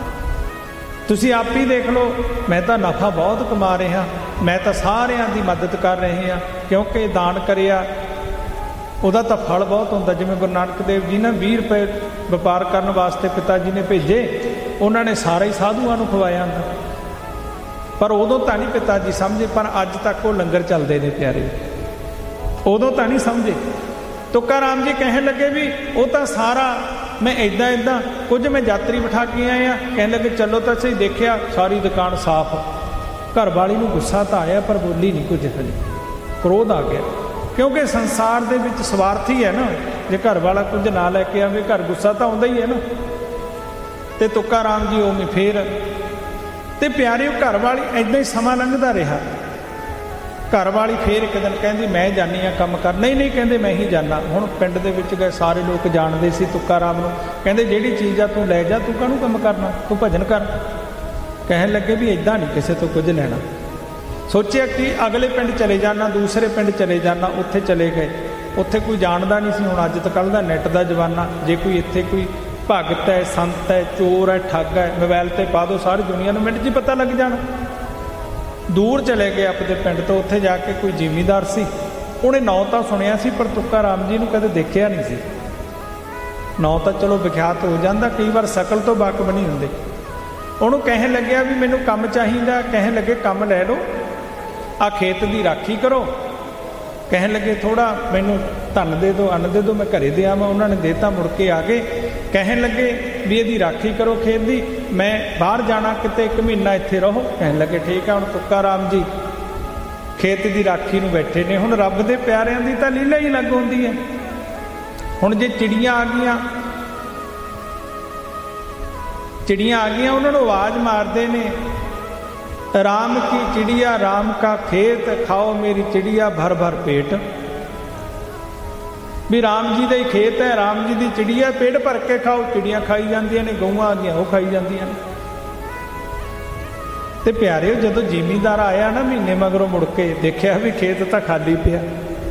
तुसीं आप ही देख लो, मैं तो नफा बहुत कमा रहा, मैं तो सारिਆਂ ਦੀ मदद कर रहे हैं, क्योंकि दान करिया ਉਹਦਾ ਤਾਂ फल बहुत ਹੁੰਦਾ। जिवें गुरु नानक देव जी ना 20 रुपए व्यापार करने वास्ते पिता जी ने भेजे, उन्होंने सारे ही साधुआं नूं खवाया ਹੁੰਦਾ। पर उदों तो नहीं पिता जी समझे, पर अज तक वो लंगर चलते ने प्यारे, उदों तो नहीं समझे। तुका राम जी कहन लगे भी वो तो सारा मैं इदा इदा कुछ मैं यात्री बिठा के आया, कहने लगे चलो तो सही, देखिया सारी दुकान साफ। घर वाली नूं गुस्सा तो आया पर बोली नहीं कुछ, हजे क्रोध आ गया, क्योंकि संसार दे विच स्वार्थी है ना, जे घर वाला कुछ ना लैके आवे घर गुस्सा तो आउंदा ही है ना। तो तुका राम जी उवें फिर ते प्यारे घर वाली इदा ही समा लंघदा रहा। घर वाली फिर एक दिन कहती मैं जानी हाँ काम कर, नहीं नहीं कहते मैं ही जाना। हुण पिंड दे विच गए सारे लोग जानते सी तुका राम नूं, कहते जिहड़ी चीज़ आ तू लै जा, तू काहनूं काम करना, तू भजन कर। कहन लगे भी इदां नहीं किसी तो कुछ लेना। सोचिया कि अगले पिंड चले जाना, दूसरे पिंड चले जाना, उत्थे चले गए, उत्थे कोई जानदा नहीं सी। हुण अज तक दा नैट दा जमाना, जे कोई इत्थे कोई भगत है, संत है, चोर है, ठग है, मोबाइल ते पा दो सारी दुनिया नूं मिंट 'च पता लग जाना। दूर चले गए अपने पिंड तो, उत्थे जाके कोई जिमीदार सी, उन्हें नौ तो सुनिया सी पर तुका राम जी नूं कदे देखिया नहीं सी। नौ तो चलो विख्यात हो जाता, कई बार शकल तो वाकफ नहीं हुंदे। उन्होंने कहन लग्या भी मैनूं काम चाहिदा, कहन लगे काम लै लो, आ खेत की राखी करो। कहन लगे थोड़ा मैनूं धन दे दो, अन्न दे दो, मैं घरे दे आवां। उन्होंने देता, मुड़ के आ गए। कहन लगे भी इहदी राखी करो खेत की, मैं बाहर जाना किते 1 महीना इत्थे रहो। कहन लगे ठीक है। हुण तुका राम जी खेत की राखी नूं बैठे ने। हुण रब दे प्यारिਆਂ दी तां लीला ही लग होंदी है। हुण जे चिड़ियां आ गईयां, चिड़ियां आ गईयां, उन्होंने आवाज़ मारते ने, राम की चिड़िया राम का खेत, खाओ मेरी चिड़िया भर भर पेट। भी राम जी का ही खेत है, राम जी की चिड़िया, पेट भर के खाओ। चिड़ियां खाई जांदियां ने, गऊआं आ गईयां वो खाई जांदियां ने। ते प्यारे जदों जिमीदार आया ना महीने मगरों, मुड़ के देखिया भी खेत तो खाली पिया,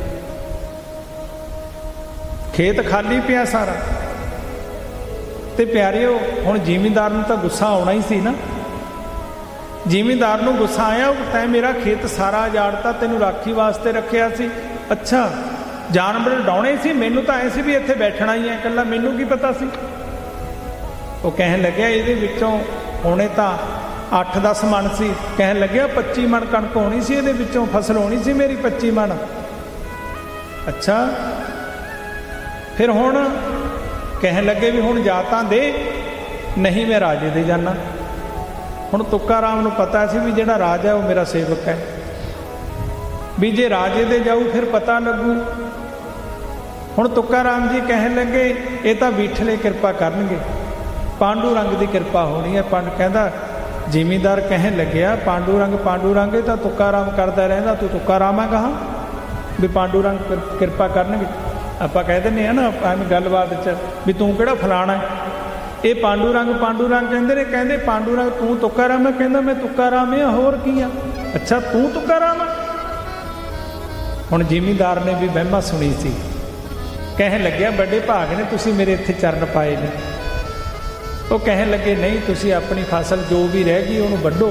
खेत खाली पिया सारा। ते प्यारे हुण जिमीदार नूं तां गुस्सा आउणा ही सी ना। जिमीदार नूं गुस्सा आया, तैं मेरा खेत सारा उजाड़ता, तैनूं राखी वास्ते रखिया सी। अच्छा जानवर डाउणे सी, मैनूं तां ऐ सी भी इत्थे बैठना ही है इकल्ला, मैनूं की पता सी। वो कहन लग्या इहदे विचों हुणे तां 8-10 मन सी। कहन लग्या 25 मन कणक होनी सी, इहदे विचों फसल होनी सी मेरी 25 मन। अच्छा फिर हुण कहन लगे भी हुण जा तां दे, नहीं मैं राजे दे जाना। हुण तुका राम नूं पता सी भी जिहड़ा राजा है वो मेरा सेवक है, भी जे राजे दे जाऊँ फिर पता लगू। हुण तुका राम जी कहन लगे ये तां बीठले किरपा करनगे, पांडू रंग की किरपा होनी है। पंड कहंदा जिमीदार कहन लग्या पांडू रंग ये तां तुका राम करदा रहिंदा, तू तुका राम है कहाँ भी पांडू रंग किरपा करनगे। आपां कह दिंदे आ ना एवें गलबात च भी तू किहड़ा फलाना है, ये पांडू रंग कहते ने। कहते पांडू रंग तू तुका राम है, कहता मैं तुका राम है, होर की आ। अच्छा तू तुका राम है। हुण जिमीदार ने भी वहमा सुनी सी, कहन लग्या बड़े भाग ने तुसीं मेरे इत्थे चरण पाए ने। वो कहन लगे नहीं, तुसीं अपनी फसल जो भी रह गई उहनूं वड्डो,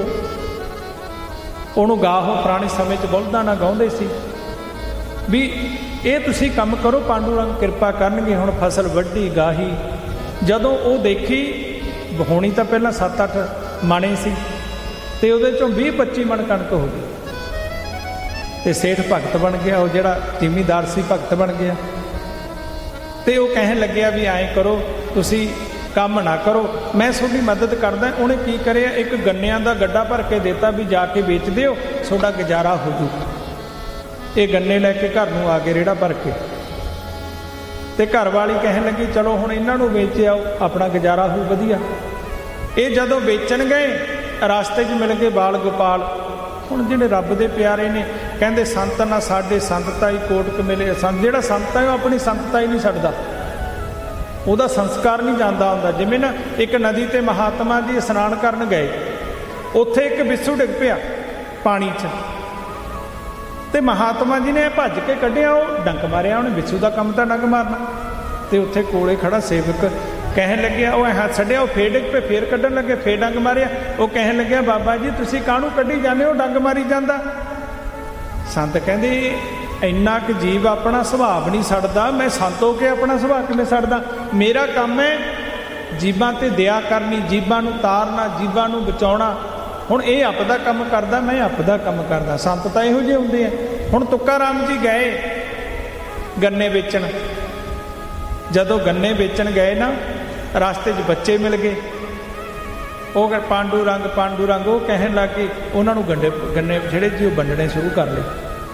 उहनूं गाहो। पुराने समय च बुलदां नाल गाउंदे सी भी ये तुसीं काम करो, पांडू रंग किरपा करनगे। हुण फसल वड्डी गाही, जदों वो देखी होनी तो पहला 7-8 मण सी, ते उहदे चों 20-25 मण कणक हो गई। ते सेठ भगत बन गया, वो जिहड़ा जिमीदार सी भगत बन गया। ते वो कहन लग्या भी ऐं करो, तुसीं काम ना करो, मैं तुहाडी मदद करदा। उहने की करिया, एक गन्नियां दा गड्ढा भर के देता भी जाके बेच दिओ, तुहाडा गुजारा हो जू। ये गन्ने लैके घर नूं आ गए रेड़ा भर के। ते घर वाली कहन लगी चलो हुण इन्हां नूं वेच आओ, अपना गुजारा हो वधिया। ये जदों बेचण गए रास्ते 'च मिल गए बाल गोपाल। हुण जिहड़े रब दे प्यारे ने कहंदे संत ना साडे संतताई कोटक मिले। संत जिहड़ा संत है अपनी संतताई नहीं छड्डदा, ਉਹਦਾ संस्कार नहीं जाता ਹੁੰਦਾ। जिवें ना एक नदी ते महात्मा जी स्नान करन गए, उत्थे एक बिस्सू डिग पिया पानी 'ਚ, ते महात्मा जी ने भज के कढ़िया, वो डंक मारिया। उन्हें बिस्सू का काम तो डंक मारना। तो उत्थे कोले खड़ा सेवक कहन लग्या, वो हाथ छड्डिया, वो फेर डिग पे, फेर कढ़न लगे, फेर डंक मारिया। वो कहन लग्या बाबा जी तुसीं काहनूं कढ़ी जांदे हो, डंक मारी जांदा। संत कहंदे इन्ना कि जीव अपना सुभाव नहीं छड्डदा, मैं संत हो के अपना सुभाव किवें छड्डदा। मेरा काम है जीवां ते दया करनी, जीवां नूं तारना, जीवां नूं बचाउणा। ਹੁਣ ਇਹ ਆਪਦਾ ਕੰਮ ਕਰਦਾ, ਮੈਂ ਆਪਦਾ ਕੰਮ ਕਰਦਾ। ਸੰਤ ਤਾਂ ਇਹੋ ਜਿਹੇ ਹੁੰਦੇ ਆ। ਹੁਣ ਤੁੱਕਾ ਰਾਮ ਜੀ ਗਏ ਗੰਨੇ ਵੇਚਣ। ਜਦੋਂ ਗੰਨੇ ਵੇਚਣ ਗਏ ਨਾ, ਰਸਤੇ 'ਚ ਬੱਚੇ ਮਿਲ ਗਏ। ਉਹ ਪਾਂਡੂ ਰੰਗ ਉਹ ਕਹਿਣ ਲੱਗ ਗਏ। ਉਹਨਾਂ ਨੂੰ ਗੰਨੇ ਜਿਹੜੇ ਜੀ ਉਹ ਵੰਡਣੇ ਸ਼ੁਰੂ ਕਰ ਲਏ।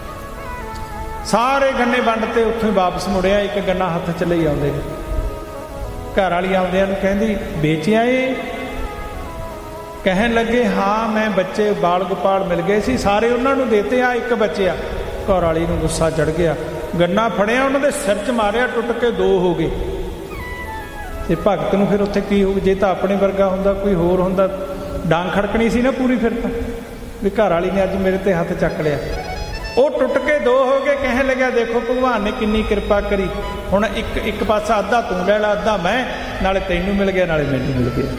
ਸਾਰੇ ਗੰਨੇ ਵੰਡ ਤੇ ਉੱਥੋਂ ਹੀ ਵਾਪਸ ਮੁੜਿਆ। ਇੱਕ ਗੰਨਾ ਹੱਥ 'ਚ ਲਈ ਆਉਂਦੇ ਨੇ। ਘਰ ਵਾਲੀ ਆਉਂਦਿਆਂ ਨੂੰ ਕਹਿੰਦੀ ਵੇਚਿਆ ਇਹ? ਕਹਿਣ ਲੱਗੇ ਹਾਂ, ਮੈਂ ਬੱਚੇ ਬਾਲ ਗੋਪਾਲ ਮਿਲ ਗਏ ਸੀ, ਸਾਰੇ ਉਹਨਾਂ ਨੂੰ ਦੇਤੇ, ਆ ਇੱਕ ਬਚਿਆ। ਘਰ ਵਾਲੀ ਨੂੰ ਗੁੱਸਾ ਚੜ ਗਿਆ। ਗੰਨਾ ਫੜਿਆ, ਉਹਨਾਂ ਦੇ ਸਿਰ 'ਚ ਮਾਰਿਆ, ਟੁੱਟ ਕੇ 2 ਹੋ ਗਏ। ਤੇ ਭਗਤ ਨੂੰ ਫਿਰ ਉੱਥੇ ਕੀ ਹੋਊ? ਜੇ ਤਾਂ ਆਪਣੇ ਵਰਗਾ ਹੁੰਦਾ, ਕੋਈ ਹੋਰ ਹੁੰਦਾ, ਡਾਂਗ ਖੜਕਣੀ ਸੀ ਨਾ ਪੂਰੀ। ਫਿਰ ਤਾਂ ਵੀ ਘਰ ਵਾਲੀ ਨੇ ਅੱਜ ਮੇਰੇ ਤੇ ਹੱਥ ਚੱਕ ਲਿਆ। ਉਹ ਟੁੱਟ ਕੇ 2 ਹੋ ਗਏ। ਕਹਿਣ ਲੱਗਿਆ ਦੇਖੋ ਭਗਵਾਨ ਨੇ ਕਿੰਨੀ ਕਿਰਪਾ ਕਰੀ। ਹੁਣ ਇੱਕ ਪਾਸਾ ਅੱਧਾ ਤੂੰ ਲੈ ਲਾ, ਅੱਧਾ ਮੈਂ, ਨਾਲੇ ਤੈਨੂੰ ਮਿਲ ਗਿਆ, ਨਾਲੇ ਮੈਨੂੰ ਮਿਲ ਗਿਆ।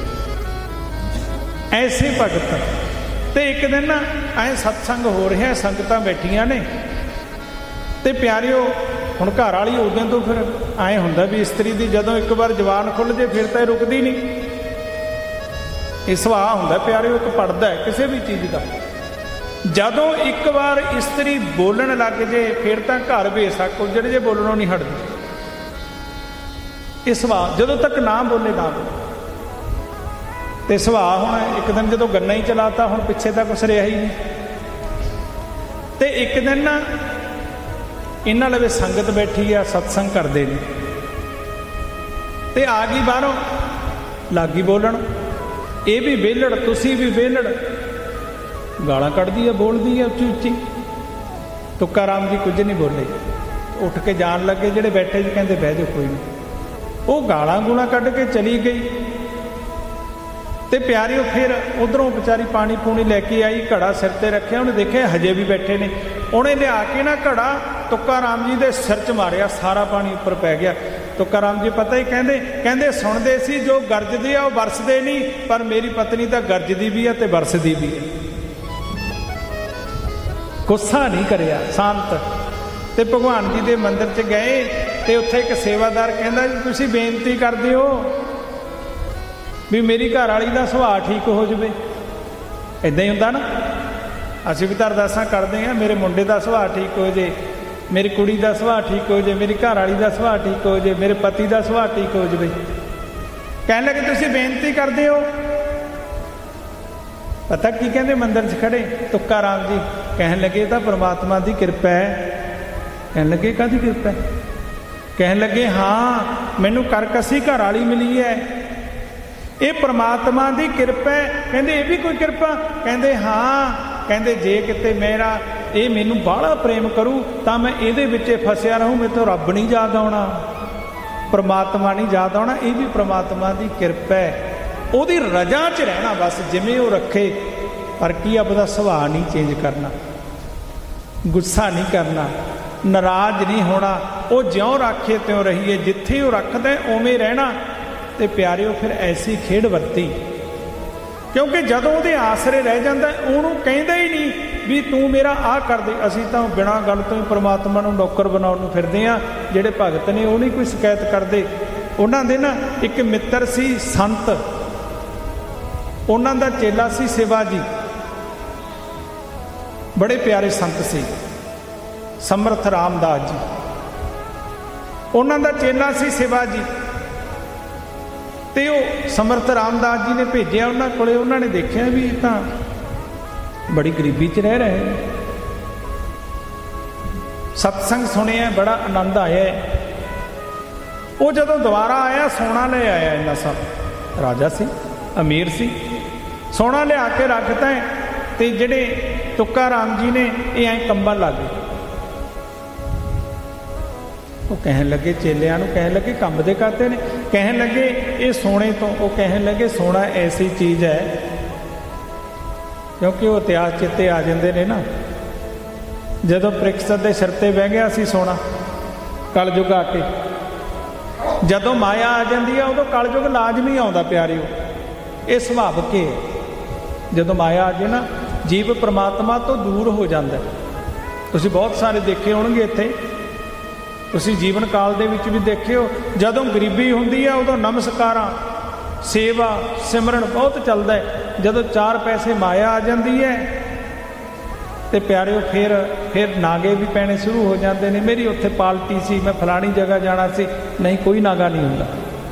ਐਸੇ ਭਗਤ। ਤੇ ਇੱਕ ਦਿਨ ਨਾ ਐਂ ਸਤਸੰਗ ਹੋ ਰਿਹਾ, ਸੰਗਤਾਂ ਬੈਠੀਆਂ ਨੇ। ਤੇ ਪਿਆਰਿਓ, ਹੁਣ ਘਰ ਵਾਲੀ ਉਦੋਂ ਤੋਂ ਫਿਰ ਐਂ ਹੁੰਦਾ ਵੀ ਇਸਤਰੀ ਦੀ ਜਦੋਂ ਇੱਕ ਵਾਰ ਜ਼ੁਬਾਨ ਖੁੱਲ੍ਹ ਜੇ ਫਿਰ ਤਾਂ ਇਹ ਰੁਕਦੀ ਨਹੀਂ। ਇਹ ਸੁਭਾਅ ਹੁੰਦਾ ਪਿਆਰਿਓ, ਇੱਕ ਪੜਦਾ ਹੈ ਕਿਸੇ ਵੀ ਚੀਜ਼ ਦਾ। ਜਦੋਂ ਇੱਕ ਵਾਰ ਇਸਤਰੀ ਬੋਲਣ ਲੱਗ ਜੇ ਫਿਰ ਤਾਂ ਘਰ ਬੇਸ਼ੱਕ ਉੱਜੜ ਜੇ, ਬੋਲਣੋਂ ਨਹੀਂ ਹਟਦੀ। ਇਹ ਸੁਭਾਅ ਜਦੋਂ ਤੱਕ ਨਾ ਬੋਲੇ ਨਾ ਬੋਲੇ। ਤੇ ਸੁਭਾਅ ਹੁਣ ਇੱਕ ਦਿਨ ਜਦੋਂ ਗੰਨਾ ਹੀ ਚਲਾਤਾ, ਹੁਣ ਪਿੱਛੇ ਤਾਂ ਕੁਛ ਰਿਹਾ ਹੀ ਨਹੀਂ। ਤੇ ਇੱਕ ਦਿਨ ਨਾ ਇਹਨਾਂ ਲਵੇ ਸੰਗਤ ਬੈਠੀ ਆ, ਸਤਸੰਗ ਕਰਦੇ ਨੇ। ਤੇ ਆ ਗਈ ਬਾਹਰੋਂ, ਲੱਗ ਗਈ ਬੋਲਣ। ਇਹ ਵੀ ਵਿਹਲੜ, ਤੁਸੀਂ ਵੀ ਵਿਹਲੜ। ਗਾਲਾਂ ਕੱਢਦੀ ਆ, ਬੋਲਦੀ ਆ ਉੱਚੀ ਉੱਚੀ। ਤੁੱਕਾ ਰਾਮ ਜੀ ਕੁਝ ਨਹੀਂ ਬੋਲੇ। ਉੱਠ ਕੇ ਜਾਣ ਲੱਗੇ। ਜਿਹੜੇ ਬੈਠੇ ਜੀ ਕਹਿੰਦੇ ਬਹਿ ਜਾਓ, ਕੋਈ ਨਹੀਂ। ਉਹ ਗਾਲਾਂ ਗੂਲਾਂ ਕੱਢ ਕੇ ਚਲੀ ਗਈ। ਤੇ ਪਿਆਰਿਓ ਫਿਰ ਉਧਰੋਂ ਵਿਚਾਰੀ ਪਾਣੀ ਪੂਣੀ ਲੈ ਕੇ ਆਈ, ਘੜਾ ਸਿਰ ਤੇ ਰੱਖਿਆ। ਉਹਨੇ ਦੇਖਿਆ ਹਜੇ ਵੀ ਬੈਠੇ ਨੇ। ਉਹਨੇ ਲਿਆ ਕੇ ਨਾ ਘੜਾ ਤੁੱਕਾ ਰਾਮ ਜੀ ਦੇ ਸਿਰ 'ਚ ਮਾਰਿਆ, ਸਾਰਾ ਪਾਣੀ ਉੱਪਰ ਪੈ ਗਿਆ। ਤੁੱਕਾ ਰਾਮ ਜੀ ਪਤਾ ਹੀ ਕਹਿੰਦੇ ਸੁਣਦੇ ਸੀ ਜੋ ਗਰਜਦੇ ਆ ਉਹ ਵਰਸਦੇ ਨਹੀਂ, ਪਰ ਮੇਰੀ ਪਤਨੀ ਤਾਂ ਗਰਜਦੀ ਵੀ ਆ ਤੇ ਵਰਸਦੀ ਵੀ ਆ। ਗੁੱਸਾ ਨਹੀਂ ਕਰਿਆ, ਸ਼ਾਂਤ। ਤੇ ਭਗਵਾਨ ਜੀ ਦੇ ਮੰਦਿਰ 'ਚ ਗਏ ਤੇ ਉੱਥੇ ਇੱਕ ਸੇਵਾਦਾਰ ਕਹਿੰਦਾ ਜੀ ਤੁਸੀਂ ਬੇਨਤੀ ਕਰਦੇ ਹੋ ਵੀ ਮੇਰੀ ਘਰ ਵਾਲੀ ਦਾ ਸੁਭਾਅ ਠੀਕ ਹੋ ਜਾਵੇ। ਇੱਦਾਂ ਹੀ ਹੁੰਦਾ ਨਾ, ਅਸੀਂ ਵੀ ਤਾਂ ਅਰਦਾਸਾਂ ਕਰਦੇ ਹਾਂ, ਮੇਰੇ ਮੁੰਡੇ ਦਾ ਸੁਭਾਅ ਠੀਕ ਹੋ ਜੇ, ਮੇਰੀ ਕੁੜੀ ਦਾ ਸੁਭਾਅ ਠੀਕ ਹੋ ਜੇ, ਮੇਰੀ ਘਰ ਵਾਲੀ ਦਾ ਸੁਭਾਅ ਠੀਕ ਹੋ ਜੇ, ਮੇਰੇ ਪਤੀ ਦਾ ਸੁਭਾਅ ਠੀਕ ਹੋ ਜਾਵੇ। ਕਹਿਣ ਲੱਗੇ ਤੁਸੀਂ ਬੇਨਤੀ ਕਰਦੇ ਹੋ? ਪਤਾ ਕੀ ਕਹਿੰਦੇ ਮੰਦਿਰ 'ਚ ਖੜੇ ਤੁੱਕਾ ਰਾਮ ਜੀ? ਕਹਿਣ ਲੱਗੇ ਤਾਂ ਪਰਮਾਤਮਾ ਦੀ ਕਿਰਪਾ ਹੈ। ਕਹਿਣ ਲੱਗੇ ਕਾਹਦੀ ਕਿਰਪਾ? ਕਹਿਣ ਲੱਗੇ ਹਾਂ, ਮੈਨੂੰ ਕਰਕਸੀ ਘਰ ਵਾਲੀ ਮਿਲੀ ਹੈ, ਇਹ ਪਰਮਾਤਮਾ ਦੀ ਕਿਰਪਾ ਹੈ। ਕਹਿੰਦੇ ਇਹ ਵੀ ਕੋਈ ਕਿਰਪਾ? ਕਹਿੰਦੇ ਹਾਂ। ਕਹਿੰਦੇ ਜੇ ਕਿਤੇ ਮੇਰਾ ਇਹ ਮੈਨੂੰ ਬਾਹਲਾ ਪ੍ਰੇਮ ਕਰੂ ਤਾਂ ਮੈਂ ਇਹਦੇ ਵਿੱਚ ਫਸਿਆ ਰਹੂੰ, ਮੇਰੇ ਤੋਂ ਰੱਬ ਨਹੀਂ ਯਾਦ ਆਉਣਾ, ਪਰਮਾਤਮਾ ਨਹੀਂ ਯਾਦ ਆਉਣਾ। ਇਹ ਵੀ ਪਰਮਾਤਮਾ ਦੀ ਕਿਰਪਾ ਹੈ। ਉਹਦੀ ਰਜ਼ਾ 'ਚ ਰਹਿਣਾ ਬਸ, ਜਿਵੇਂ ਉਹ ਰੱਖੇ। ਪਰ ਕੀ ਆਪਦਾ ਸੁਭਾਅ ਨਹੀਂ ਚੇਂਜ ਕਰਨਾ, ਗੁੱਸਾ ਨਹੀਂ ਕਰਨਾ, ਨਾਰਾਜ਼ ਨਹੀਂ ਹੋਣਾ। ਉਹ ਜਿਉਂ ਰੱਖੇ ਤਿਉਂ ਰਹੀਏ, ਜਿੱਥੇ ਉਹ ਰੱਖਦਾ ਉਵੇਂ ਰਹਿਣਾ। ਤੇ ਪਿਆਰਿਓ ਫਿਰ ਐਸੀ ਖੇਡ ਵਰਤੀ, ਕਿਉਂਕਿ ਜਦੋਂ ਉਹਦੇ ਆਸਰੇ ਰਹਿ ਜਾਂਦਾ ਉਹਨੂੰ ਕਹਿੰਦਾ ਹੀ ਨਹੀਂ ਵੀ ਤੂੰ ਮੇਰਾ ਆਹ ਕਰ ਦੇ। ਅਸੀਂ ਤਾਂ ਬਿਨਾਂ ਗੱਲ ਤੋਂ ਹੀ ਪਰਮਾਤਮਾ ਨੂੰ ਨੌਕਰ ਬਣਾਉਣ ਨੂੰ ਫਿਰਦੇ ਹਾਂ। ਜਿਹੜੇ ਭਗਤ ਨੇ ਉਹ ਨਹੀਂ ਕੋਈ ਸ਼ਿਕਾਇਤ ਕਰਦੇ। ਉਹਨਾਂ ਦੇ ਨਾ ਇੱਕ ਮਿੱਤਰ ਸੀ ਸੰਤ, ਉਹਨਾਂ ਦਾ ਚੇਲਾ ਸੀ ਸੇਵਾ ਜੀ, ਬੜੇ ਪਿਆਰੇ ਸੰਤ ਸੀ, ਸਮਰਥ ਰਾਮਦਾਸ ਜੀ। ਉਹਨਾਂ ਦਾ ਚੇਲਾ ਸੀ ਸੇਵਾ ਜੀ। ਤੇ ਉਹ ਸਮਰਥ ਰਾਮਦਾਸ ਜੀ ਨੇ ਭੇਜਿਆ ਉਹਨਾਂ ਕੋਲੇ। ਉਹਨਾਂ ਨੇ ਦੇਖਿਆ ਵੀ ਇਹ ਤਾਂ ਬੜੀ ਗਰੀਬੀ 'ਚ ਰਹਿ ਰਹੇ, ਸਤਸੰਗ ਸੁਣਿਆ, ਬੜਾ ਆਨੰਦ ਆਇਆ। ਉਹ ਜਦੋਂ ਦੁਬਾਰਾ ਆਇਆ ਸੋਨਾ ਲੈ ਆਇਆ। ਇੰਨਾ ਸਭ ਰਾਜਾ ਸੀ, ਅਮੀਰ ਸੀ, ਸੋਨਾ ਲਿਆ ਕੇ ਰੱਖਤਾ। ਤੇ ਜਿਹੜੇ ਤੁੱਕਾ ਰਾਮ ਜੀ ਨੇ ਇਹ ਐਂ ਕੰਬਣ ਲੱਗ ਗਏ। ਉਹ ਕਹਿਣ ਲੱਗੇ ਚੇਲਿਆਂ ਨੂੰ, ਕਹਿਣ ਲੱਗੇ ਕੰਬਦੇ ਕਾਤੇ ਨੇ? ਕਹਿਣ ਲੱਗੇ ਇਹ ਸੋਨੇ ਤੋਂ। ਉਹ ਕਹਿਣ ਲੱਗੇ ਸੋਨਾ ਐਸੀ ਚੀਜ਼ ਹੈ, ਕਿਉਂਕਿ ਉਹ ਇਤਿਹਾਸ ਚਿੱਤੇ ਆ ਜਾਂਦੇ ਨੇ ਨਾ। ਜਦੋਂ ਪ੍ਰਿਕਸਤ ਦੇ ਸਿਰ ਤੇ ਬਹਿ ਗਿਆ ਸੀ ਸੋਨਾ, ਕਲਯੁਗ ਆ ਕੇ, ਜਦੋਂ ਮਾਇਆ ਆ ਜਾਂਦੀ ਆ ਉਦੋਂ ਕਲਯੁਗ ਲਾਜ਼ਮੀ ਆਉਂਦਾ ਪਿਆਰਿਓ। ਇਹ ਸੁਭਾਵਿਕ ਹੈ। ਜਦੋਂ ਮਾਇਆ ਆ ਜੇ ਨਾ, ਜੀਵ ਪਰਮਾਤਮਾ ਤੋਂ ਦੂਰ ਹੋ ਜਾਂਦਾ। ਤੁਸੀਂ ਬਹੁਤ ਸਾਰੇ ਦੇਖੇ ਹੋਣਗੇ ਇੱਥੇ, ਤੁਸੀਂ ਜੀਵਨ ਕਾਲ ਦੇ ਵਿੱਚ ਵੀ ਦੇਖਿਓ। ਜਦੋਂ ਗਰੀਬੀ ਹੁੰਦੀ ਆ ਉਦੋਂ ਨਮਸਕਾਰਾਂ, ਸੇਵਾ, ਸਿਮਰਨ ਬਹੁਤ ਚੱਲਦਾ ਹੈ। ਜਦੋਂ 4 ਪੈਸੇ ਮਾਇਆ ਆ ਜਾਂਦੀ है तो प्यारिओ फिर नागे भी पैने शुरू हो जाते हैं। मेरी उत्थे पार्टी सी, मैं फलानी जगह जाना सी, नहीं कोई नागा नहीं होंदा।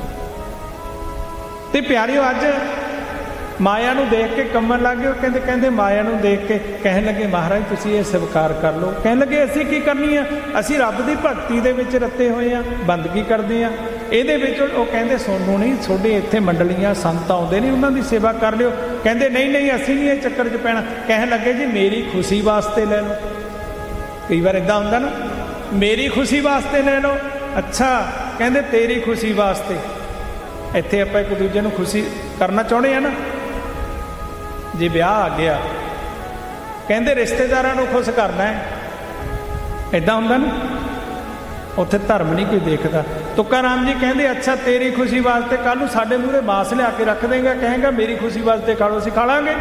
तो प्यारिओ अज माया नूं देख के कंबन लग गए। कहते कहते माया नूं देख के कहन लगे महाराज तुसीं ये स्वीकार कर लो। कहन लगे असीं की करनी है, असीं रब दी भगती दे विच रते होए आ, बंदगी करदे आ। ਇਹਦੇ ਵਿੱਚ ਉਹ ਕਹਿੰਦੇ ਸੋਨੂੰ ਨਹੀਂ, ਤੁਹਾਡੇ ਇੱਥੇ ਮੰਡਲੀਆਂ ਸੰਤ ਆਉਂਦੇ ਨਹੀਂ, ਉਹਨਾਂ ਦੀ ਸੇਵਾ ਕਰ ਲਿਓ। ਕਹਿੰਦੇ ਨਹੀਂ ਨਹੀਂ ਅਸੀਂ ਨਹੀਂ ਇਹ ਚੱਕਰ 'ਚ ਪੈਣਾ। ਕਹਿਣ ਲੱਗੇ ਜੀ ਮੇਰੀ ਖੁਸ਼ੀ ਵਾਸਤੇ ਲੈ ਲਓ। ਕਈ ਵਾਰ ਇੱਦਾਂ ਹੁੰਦਾ ਨਾ, ਮੇਰੀ ਖੁਸ਼ੀ ਵਾਸਤੇ ਲੈ ਲਓ। ਅੱਛਾ, ਕਹਿੰਦੇ ਤੇਰੀ ਖੁਸ਼ੀ ਵਾਸਤੇ। ਇੱਥੇ ਆਪਾਂ ਇੱਕ ਦੂਜੇ ਨੂੰ ਖੁਸ਼ੀ ਕਰਨਾ ਚਾਹੁੰਦੇ ਆ ਨਾ। ਜੇ ਵਿਆਹ ਆ ਗਿਆ, ਕਹਿੰਦੇ ਰਿਸ਼ਤੇਦਾਰਾਂ ਨੂੰ ਖੁਸ਼ ਕਰਨਾ ਹੈ, ਇੱਦਾਂ ਹੁੰਦਾ ਨਾ। ਉੱਥੇ ਧਰਮ ਨਹੀਂ ਕੋਈ ਦੇਖਦਾ। ਤੁੱਕਾ ਰਾਮ ਜੀ ਕਹਿੰਦੇ ਅੱਛਾ ਤੇਰੀ ਖੁਸ਼ੀ ਵਾਸਤੇ ਕੱਲ੍ਹ ਨੂੰ ਸਾਡੇ ਮੂਹਰੇ ਮਾਸ ਲਿਆ ਕੇ ਰੱਖ ਦੇਂਗਾ, ਕਹੇਗਾ ਮੇਰੀ ਖੁਸ਼ੀ ਵਾਸਤੇ ਖਾ ਲਓ, ਅਸੀਂ ਖਾ ਲਾਂਗੇ।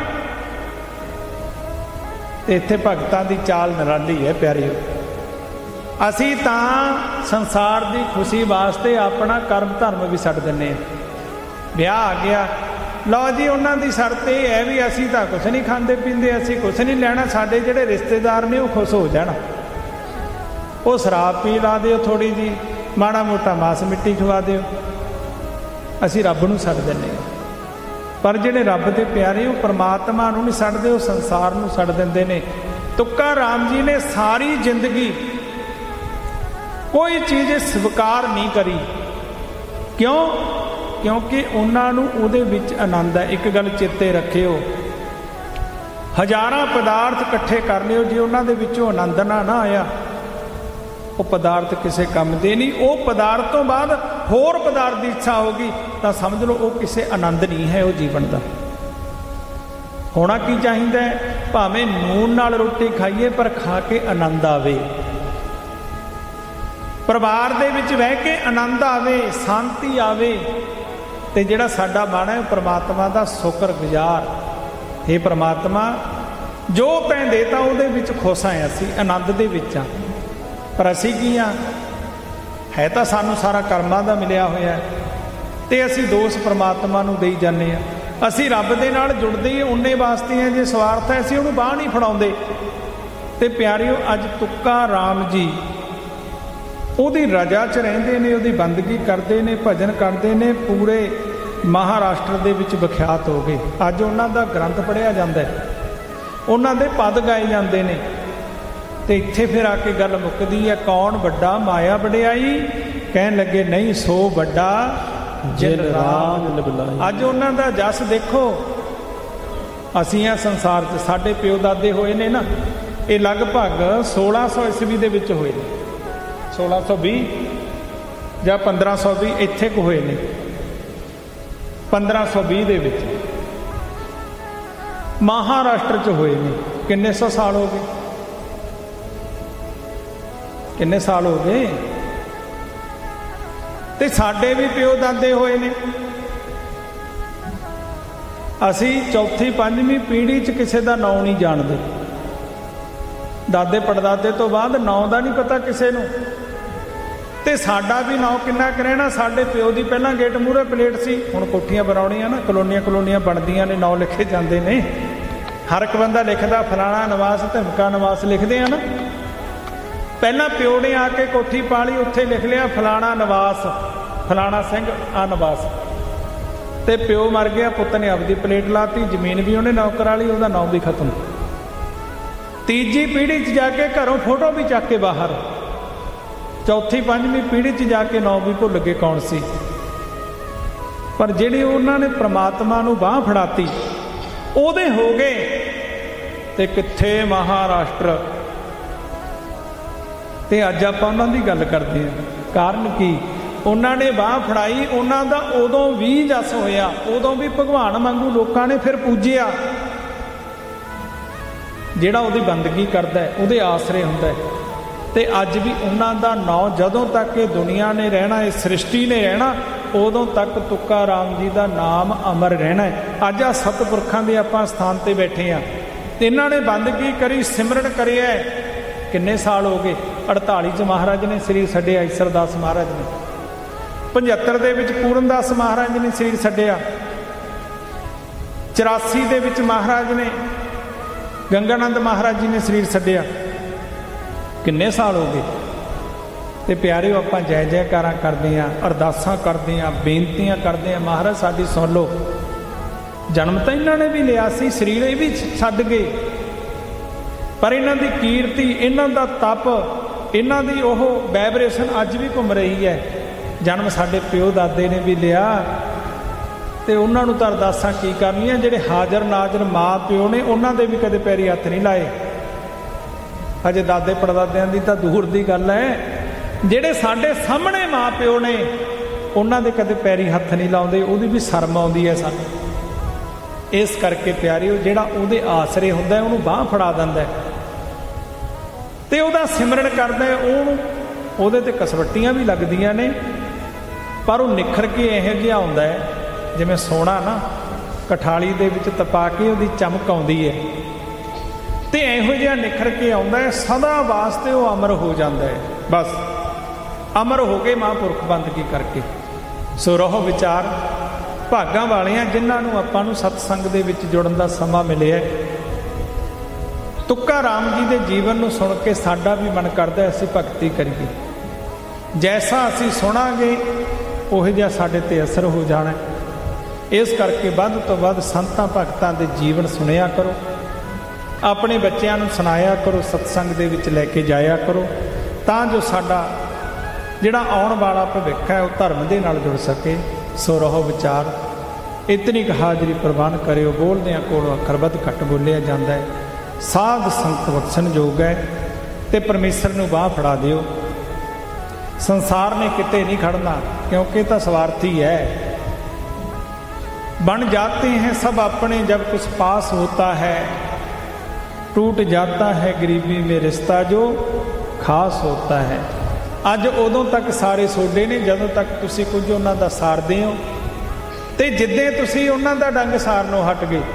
ਤੇ ਇੱਥੇ ਭਗਤਾਂ ਦੀ ਚਾਲ ਨਿਰਾਲੀ ਹੈ ਪਿਆਰਿਓ। ਅਸੀਂ ਤਾਂ ਸੰਸਾਰ ਦੀ ਖੁਸ਼ੀ ਵਾਸਤੇ ਆਪਣਾ ਕਰਮ ਧਰਮ ਵੀ ਛੱਡ ਦਿੰਦੇ ਹਾਂ। ਵਿਆਹ ਆ ਗਿਆ, ਲਓ ਜੀ ਉਹਨਾਂ ਦੀ ਸ਼ਰਤ ਇਹ ਹੈ ਵੀ ਅਸੀਂ ਤਾਂ ਕੁਛ ਨਹੀਂ ਖਾਂਦੇ ਪੀਂਦੇ, ਅਸੀਂ ਕੁਛ ਨਹੀਂ ਲੈਣਾ, ਸਾਡੇ ਜਿਹੜੇ ਰਿਸ਼ਤੇਦਾਰ ਨੇ ਉਹ ਖੁਸ਼ ਹੋ ਜਾਣ। ਉਹ ਸ਼ਰਾਬ ਪੀ ਲਾ ਦਿਓ ਥੋੜ੍ਹੀ ਜਿਹੀ, ਮਾੜਾ ਮੋਟਾ ਮਾਸ ਮਿੱਟੀ ਖਵਾ ਦਿਓ, ਅਸੀਂ ਰੱਬ ਨੂੰ ਛੱਡ ਦਿੰਦੇ ਹਾਂ। ਪਰ ਜਿਹੜੇ ਰੱਬ ਦੇ ਪਿਆਰੇ ਉਹ ਪਰਮਾਤਮਾ ਨੂੰ ਨਹੀਂ ਛੱਡਦੇ, ਉਹ ਸੰਸਾਰ ਨੂੰ ਛੱਡ ਦਿੰਦੇ ਨੇ। ਤੁੱਕਾ ਰਾਮ ਜੀ ਨੇ ਸਾਰੀ ਜ਼ਿੰਦਗੀ ਕੋਈ ਚੀਜ਼ ਸਵੀਕਾਰ ਨਹੀਂ ਕਰੀ। ਕਿਉਂ? ਕਿਉਂਕਿ ਉਹਨਾਂ ਨੂੰ ਉਹਦੇ ਵਿੱਚ ਆਨੰਦ ਹੈ। ਇੱਕ ਗੱਲ ਚੇਤੇ ਰੱਖਿਓ, ਹਜ਼ਾਰਾਂ ਪਦਾਰਥ ਇਕੱਠੇ ਕਰ ਲਿਓ, ਜੇ ਉਹਨਾਂ ਦੇ ਵਿੱਚੋਂ ਆਨੰਦ ਨਾ ਆਇਆ ਉਹ ਪਦਾਰਥ ਕਿਸੇ ਕੰਮ ਦੇ ਨਹੀਂ। ਉਹ ਪਦਾਰਥ ਤੋਂ ਬਾਅਦ ਹੋਰ ਪਦਾਰਥ ਦੀ ਇੱਛਾ ਹੋਗੀ ਤਾਂ ਸਮਝ ਲਓ ਉਹ ਕਿਸੇ ਆਨੰਦ ਨਹੀਂ ਹੈ ਉਹ ਜੀਵਨ ਦਾ। ਹੋਣਾ ਕੀ ਚਾਹੀਦਾ ਹੈ? ਭਾਵੇਂ ਨੂਨ ਨਾਲ ਰੋਟੀ ਖਾਈਏ ਪਰ ਖਾ ਕੇ ਆਨੰਦ ਆਵੇ, ਪਰਿਵਾਰ ਦੇ ਵਿੱਚ ਬਹਿ ਕੇ ਆਨੰਦ ਆਵੇ, ਸ਼ਾਂਤੀ ਆਵੇ। ਤੇ ਜਿਹੜਾ ਸਾਡਾ ਮਨ ਹੈ ਉਹ ਪ੍ਰਮਾਤਮਾ ਦਾ ਸ਼ੁਕਰਗੁਜ਼ਾਰ, हे ਪ੍ਰਮਾਤਮਾ ਜੋ ਤੈਂ ਦੇਤਾ ਉਹਦੇ ਵਿੱਚ ਖੁਸ਼ ਹਾਂ, ਅਸੀਂ ਆਨੰਦ ਦੇ ਵਿੱਚ ਹਾਂ। ਪਰ ਅਸੀਂ ਕੀ ਹਾਂ? ਹੈ ਤਾਂ ਸਾਨੂੰ ਸਾਰਾ ਕਰਮਾਂ ਦਾ ਮਿਲਿਆ ਹੋਇਆ ਤੇ ਅਸੀਂ ਦੋਸ਼ ਪ੍ਰਮਾਤਮਾ ਨੂੰ ਦੇਈ ਜਾਂਦੇ ਹਾਂ। ਅਸੀਂ ਰੱਬ ਦੇ ਨਾਲ ਜੁੜਦੇ ਹੀ ਉਨੇ ਵਾਸਤੇ ਹਾਂ, ਜੇ ਸਵਾਰਥ ਹੈ ਅਸੀਂ ਉਹਨੂੰ ਬਾਂਹ ਨਹੀਂ ਫੜਾਉਂਦੇ। ਤੇ ਪਿਆਰਿਓ ਅੱਜ ਤੁੱਕਾ ਰਾਮ ਜੀ ਉਹਦੀ ਰਜਾ 'ਚ ਰਹਿੰਦੇ ਨੇ, ਉਹਦੀ ਬੰਦਗੀ ਕਰਦੇ ਨੇ, ਭਜਨ ਕਰਦੇ ਨੇ, ਪੂਰੇ ਮਹਾਰਾਸ਼ਟਰ ਦੇ ਵਿੱਚ ਵਿਖਿਆਤ ਹੋ ਗਏ। ਅੱਜ ਉਹਨਾਂ ਦਾ ਗ੍ਰੰਥ ਪੜ੍ਹਿਆ ਜਾਂਦਾ, ਉਹਨਾਂ ਦੇ ਪਦ ਗਾਏ ਜਾਂਦੇ ਨੇ। ਤੇ ਇੱਥੇ ਫਿਰ ਆ ਕੇ ਗੱਲ ਮੁੱਕਦੀ ਹੈ, ਕੌਣ ਵੱਡਾ ਮਾਇਆ ਵਡਿਆਈ? ਕਹਿਣ ਲੱਗੇ ਨਹੀਂ ਸੋ ਵੱਡਾ ਜਿਨ ਰਾਮ ਲਿਵਲਾਈ। ਅੱਜ ਉਹਨਾਂ ਦਾ ਜਸ ਦੇਖੋ। ਅਸੀਂ ਆ ਸੰਸਾਰ 'ਚ ਸਾਡੇ ਪਿਓ ਦਾਦੇ ਹੋਏ ਨੇ ਨਾ, ਇਹ ਲਗਭਗ 1600 ਈਸਵੀ ਦੇ ਵਿੱਚ ਹੋਏ ਨੇ, 1620 ਜਾਂ 1520 ਇੱਥੇ ਕੁ ਹੋਏ ਨੇ। 1520 ਦੇ ਵਿੱਚ ਮਹਾਰਾਸ਼ਟਰ 'ਚ ਹੋਏ ਨੇ। ਕਿੰਨੇ ਸੌ ਸਾਲ ਹੋ ਗਏ? ਕਿੰਨੇ ਸਾਲ ਹੋ ਗਏ? ਤੇ ਸਾਡੇ ਵੀ ਪਿਓ ਦਾਦੇ ਹੋਏ ਨੇ। ਅਸੀਂ ਚੌਥੀ ਪੰਜਵੀਂ ਪੀੜ੍ਹੀ 'ਚ ਕਿਸੇ ਦਾ ਨਾਂ ਨਹੀਂ ਜਾਣਦੇ। ਦਾਦੇ ਪੜਦਾਦੇ ਤੋਂ ਬਾਅਦ ਨਾਂ ਦਾ ਨਹੀਂ ਪਤਾ ਕਿਸੇ ਨੂੰ। ਤੇ ਸਾਡਾ ਵੀ ਨਾਂ ਕਿੰਨਾ ਕੁ ਰਹਿਣਾ? ਸਾਡੇ ਪਿਓ ਦੀ ਪਹਿਲਾਂ ਗੇਟ ਮੂਹਰੇ ਪਲੇਟ ਸੀ, ਹੁਣ ਕੋਠੀਆਂ ਬਣਾਉਣੀਆਂ ਨਾ, ਕਲੋਨੀਆਂ ਬਣਦੀਆਂ ਨੇ, ਨਾਂ ਲਿਖੇ ਜਾਂਦੇ ਨੇ। ਹਰ ਇੱਕ ਬੰਦਾ ਲਿਖਦਾ ਫਲਾਣਾ ਨਿਵਾਸ, ਧਮਕਾ ਨਿਵਾਸ ਲਿਖਦੇ ਆ ਨਾ। ਪਹਿਲਾਂ ਪਿਓ ਨੇ ਆ ਕੇ ਕੋਠੀ ਪਾ ਲਈ, ਉੱਥੇ ਲਿਖ ਲਿਆ ਫਲਾਣਾ ਨਿਵਾਸ, ਫਲਾਣਾ ਸਿੰਘ ਆ ਨਿਵਾਸ। ਤੇ ਪਿਓ ਮਰ ਗਿਆ, ਪੁੱਤ ਨੇ ਆਪਦੀ ਪਲੇਟ ਲਾਤੀ, ਜ਼ਮੀਨ ਵੀ ਉਹਨੇ ਨੌਕਰ ਵਾਲੀ, ਉਹਦਾ ਨਾਂ ਵੀ ਖਤਮ। ਤੀਜੀ ਪੀੜ੍ਹੀ 'ਚ ਜਾ ਕੇ ਘਰੋਂ ਫੋਟੋ ਵੀ ਚੱਕ ਕੇ ਬਾਹਰ, ਚੌਥੀ ਪੰਜਵੀਂ ਪੀੜ੍ਹੀ 'ਚ ਜਾ ਕੇ ਨਾਂ ਵੀ ਭੁੱਲ ਗਏ ਕੌਣ ਸੀ। ਪਰ ਜਿਹੜੇ ਉਹਨਾਂ ਨੇ ਪ੍ਰਮਾਤਮਾ ਨੂੰ ਬਾਂਹ ਫੜਾਤੀ ਉਹਦੇ ਹੋ ਗਏ। ਤੇ ਕਿੱਥੇ ਮਹਾਰਾਸ਼ਟਰ। ਤੇ ਅੱਜ ਆਪਾਂ ਉਹਨਾਂ ਦੀ ਗੱਲ ਕਰਦੇ ਹਾਂ। ਕਾਰਨ ਕੀ? ਉਹਨਾਂ ਨੇ ਬਾਂਹ ਫੜਾਈ, ਉਹਨਾਂ ਦਾ ਉਦੋਂ ਵੀ ਜਸ ਹੋਇਆ, ਉਦੋਂ ਵੀ ਭਗਵਾਨ ਵਾਂਗੂ ਲੋਕਾਂ ਨੇ ਫਿਰ ਪੂਜਿਆ। ਜਿਹੜਾ ਉਹਦੀ ਬੰਦਗੀ ਕਰਦਾ ਉਹਦੇ ਆਸਰੇ ਹੁੰਦਾ। ਤੇ ਅੱਜ ਵੀ ਉਹਨਾਂ ਦਾ ਨਾਂ ਜਦੋਂ ਤੱਕ ਇਹ ਦੁਨੀਆ ਨੇ ਰਹਿਣਾ, ਇਹ ਸ੍ਰਿਸ਼ਟੀ ਨੇ ਰਹਿਣਾ, ਉਦੋਂ ਤੱਕ ਤੁੱਕਾ ਰਾਮ ਜੀ ਦਾ ਨਾਮ ਅਮਰ ਰਹਿਣਾ। ਅੱਜ ਆ ਸਤਿਪੁਰਖਾਂ ਦੇ ਆਪਾਂ ਸਥਾਨ ਤੇ ਬੈਠੇ ਹਾਂ। ਇਹਨਾਂ ਨੇ ਬੰਦਗੀ ਕਰੀ, ਸਿਮਰਨ ਕਰਿਆ। ਕਿੰਨੇ ਸਾਲ ਹੋ ਗਏ? 48 'ਚ ਮਹਾਰਾਜ ਨੇ ਸਰੀਰ ਛੱਡਿਆ, ਈਸਰਦਾਸ ਮਹਾਰਾਜ ਨੇ। 75 ਦੇ ਵਿੱਚ ਪੂਰਨਦਾਸ ਮਹਾਰਾਜ ਨੇ ਸਰੀਰ ਛੱਡਿਆ। 84 ਦੇ ਵਿੱਚ ਮਹਾਰਾਜ ਨੇ, ਗੰਗਾਨੰਦ ਮਹਾਰਾਜ ਜੀ ਨੇ ਸਰੀਰ ਛੱਡਿਆ। ਕਿੰਨੇ ਸਾਲ ਹੋ ਗਏ। ਤੇ ਪਿਆਰਿਓ, ਆਪਾਂ ਜੈ ਜੈਕਾਰਾਂ ਕਰਦੇ ਹਾਂ, ਅਰਦਾਸਾਂ ਕਰਦੇ ਹਾਂ, ਬੇਨਤੀਆਂ ਕਰਦੇ ਹਾਂ, ਮਹਾਰਾਜ ਸਾਡੀ ਸੁਣ ਲਓ। ਜਨਮ ਤਾਂ ਇਹਨਾਂ ਨੇ ਵੀ ਲਿਆ ਸੀ, ਸਰੀਰ ਇਹ ਵੀ ਛੱਡ ਗਏ, ਪਰ ਇਹਨਾਂ ਦੀ ਕੀਰਤੀ, ਇਹਨਾਂ ਦਾ ਤਪ, ਇਹਨਾਂ ਦੀ ਉਹ ਵਾਈਬ੍ਰੇਸ਼ਨ ਅੱਜ ਵੀ ਘੁੰਮ ਰਹੀ ਹੈ। ਜਨਮ ਸਾਡੇ ਪਿਓ ਦਾਦੇ ਨੇ ਵੀ ਲਿਆ, ਤੇ ਉਹਨਾਂ ਨੂੰ ਤਾਂ ਅਰਦਾਸਾਂ ਕੀ ਕਰਨੀਆਂ। ਜਿਹੜੇ ਹਾਜ਼ਰ ਨਾਜ਼ਰ ਮਾਂ ਪਿਓ ਨੇ, ਉਹਨਾਂ ਦੇ ਵੀ ਕਦੇ ਪੈਰੀ ਹੱਥ ਨਹੀਂ ਲਾਏ। ਅਜੇ ਦਾਦੇ ਪੜਦਾਦਿਆਂ ਦੀ ਤਾਂ ਦੂਰ ਦੀ ਗੱਲ ਹੈ। ਜਿਹੜੇ ਸਾਡੇ ਸਾਹਮਣੇ ਮਾਂ ਪਿਓ ਨੇ, ਉਹਨਾਂ ਦੇ ਕਦੇ ਪੈਰੀ ਹੱਥ ਨਹੀਂ ਲਾਉਂਦੇ। ਉਹਦੀ ਵੀ ਸ਼ਰਮ ਆਉਂਦੀ ਹੈ ਸਾਨੂੰ। ਇਸ ਕਰਕੇ ਪਿਆਰਿਓ, ਜਿਹੜਾ ਉਹਦੇ ਆਸਰੇ ਹੁੰਦਾ ਉਹਨੂੰ ਬਾਂਹ ਫੜਾ ਦਿੰਦਾ ਤੇ ਉਹਦਾ ਸਿਮਰਨ ਕਰਦਾ, ਉਹਨੂੰ ਉਹਦੇ ਤੇ ਕਸਵੱਟੀਆਂ ਵੀ ਲੱਗਦੀਆਂ ਨੇ, ਪਰ ਉਹ ਨਿਖਰ ਕੇ ਇਹੋ ਜਿਹਾ ਆਉਂਦਾ ਹੈ ਜਿਵੇਂ ਸੋਨਾ ਨਾ ਕਠਾਲੀ ਦੇ ਵਿੱਚ ਤਪਾ ਕੇ ਉਹਦੀ ਚਮਕ ਆਉਂਦੀ ਹੈ, ਤੇ ਇਹੋ ਜਿਹਾ ਨਿਖਰ ਕੇ ਆਉਂਦਾ ਹੈ। ਸਦਾ ਵਾਸਤੇ ਉਹ ਅਮਰ ਹੋ ਜਾਂਦਾ ਹੈ। ਬਸ ਅਮਰ ਹੋ ਗਏ ਮਹਾਂਪੁਰਖ ਬੰਦਗੀ ਕਰਕੇ। ਸੋ ਰਹੋ ਵਿਚਾਰ, ਭਾਗਾਂ ਵਾਲਿਆਂ ਜਿਨ੍ਹਾਂ ਨੂੰ ਆਪਾਂ ਨੂੰ ਸਤਸੰਗ ਦੇ ਵਿੱਚ ਜੁੜਨ ਦਾ ਸਮਾਂ ਮਿਲਿਆ। ਤੁੱਕਾ ਰਾਮ ਜੀ ਦੇ ਜੀਵਨ ਨੂੰ ਸੁਣ ਕੇ ਸਾਡਾ ਵੀ ਮਨ ਕਰਦਾ ਅਸੀਂ ਭਗਤੀ ਕਰੀਏ। ਜੈਸਾ ਅਸੀਂ ਸੁਣਾਂਗੇ ਉਹੋ ਜਿਹਾ ਸਾਡੇ ਤੇ ਅਸਰ ਹੋ ਜਾਣਾ। ਇਸ ਕਰਕੇ ਵੱਧ ਤੋਂ ਵੱਧ ਸੰਤਾਂ ਭਗਤਾਂ ਦੇ ਜੀਵਨ ਸੁਣਿਆ ਕਰੋ, ਆਪਣੇ ਬੱਚਿਆਂ ਨੂੰ ਸੁਣਾਇਆ ਕਰੋ, ਸਤਸੰਗ ਦੇ ਵਿੱਚ ਲੈ ਕੇ ਜਾਇਆ ਕਰੋ, ਤਾਂ ਜੋ ਸਾਡਾ ਜਿਹੜਾ ਆਉਣ ਵਾਲਾ ਭਵਿੱਖ ਹੈ ਉਹ ਧਰਮ ਦੇ ਨਾਲ ਜੁੜ ਸਕੇ। ਸੋ ਰਹੋ ਵਿਚਾਰ, ਇਤਨੀ ਕੁ ਹਾਜ਼ਰੀ ਪ੍ਰਵਾਨ ਕਰਿਓ। ਬੋਲਦਿਆਂ ਕੋਲੋਂ ਅੱਖਰ ਵੱਧ ਘੱਟ ਬੋਲਿਆ ਜਾਂਦਾ ਹੈ। ਸਾਧ ਸੰਗਤ ਬਖਸ਼ਣ ਯੋਗ ਹੈ, ਤੇ ਪਰਮੇਸ਼ਰ ਨੂੰ ਬਾਂਹ ਫੜਾ ਦਿਓ। ਸੰਸਾਰ ਨੇ ਕਿਤੇ ਨਹੀਂ ਖੜਨਾ, ਕਿਉਂਕਿ ਇਹ ਤਾਂ ਸਵਾਰਥੀ ਹੈ। बन जाते हैं सब अपने जब कुछ पास होता है, टूट जाता है गरीबी में रिश्ता जो खास होता है। अज उदों तक सारे सोडे ने जदों तक तुसी कुछ उन्हां दा सारदे हो, ते जिद्दे तुसी उन्हां दा डंग सारनों हट गए,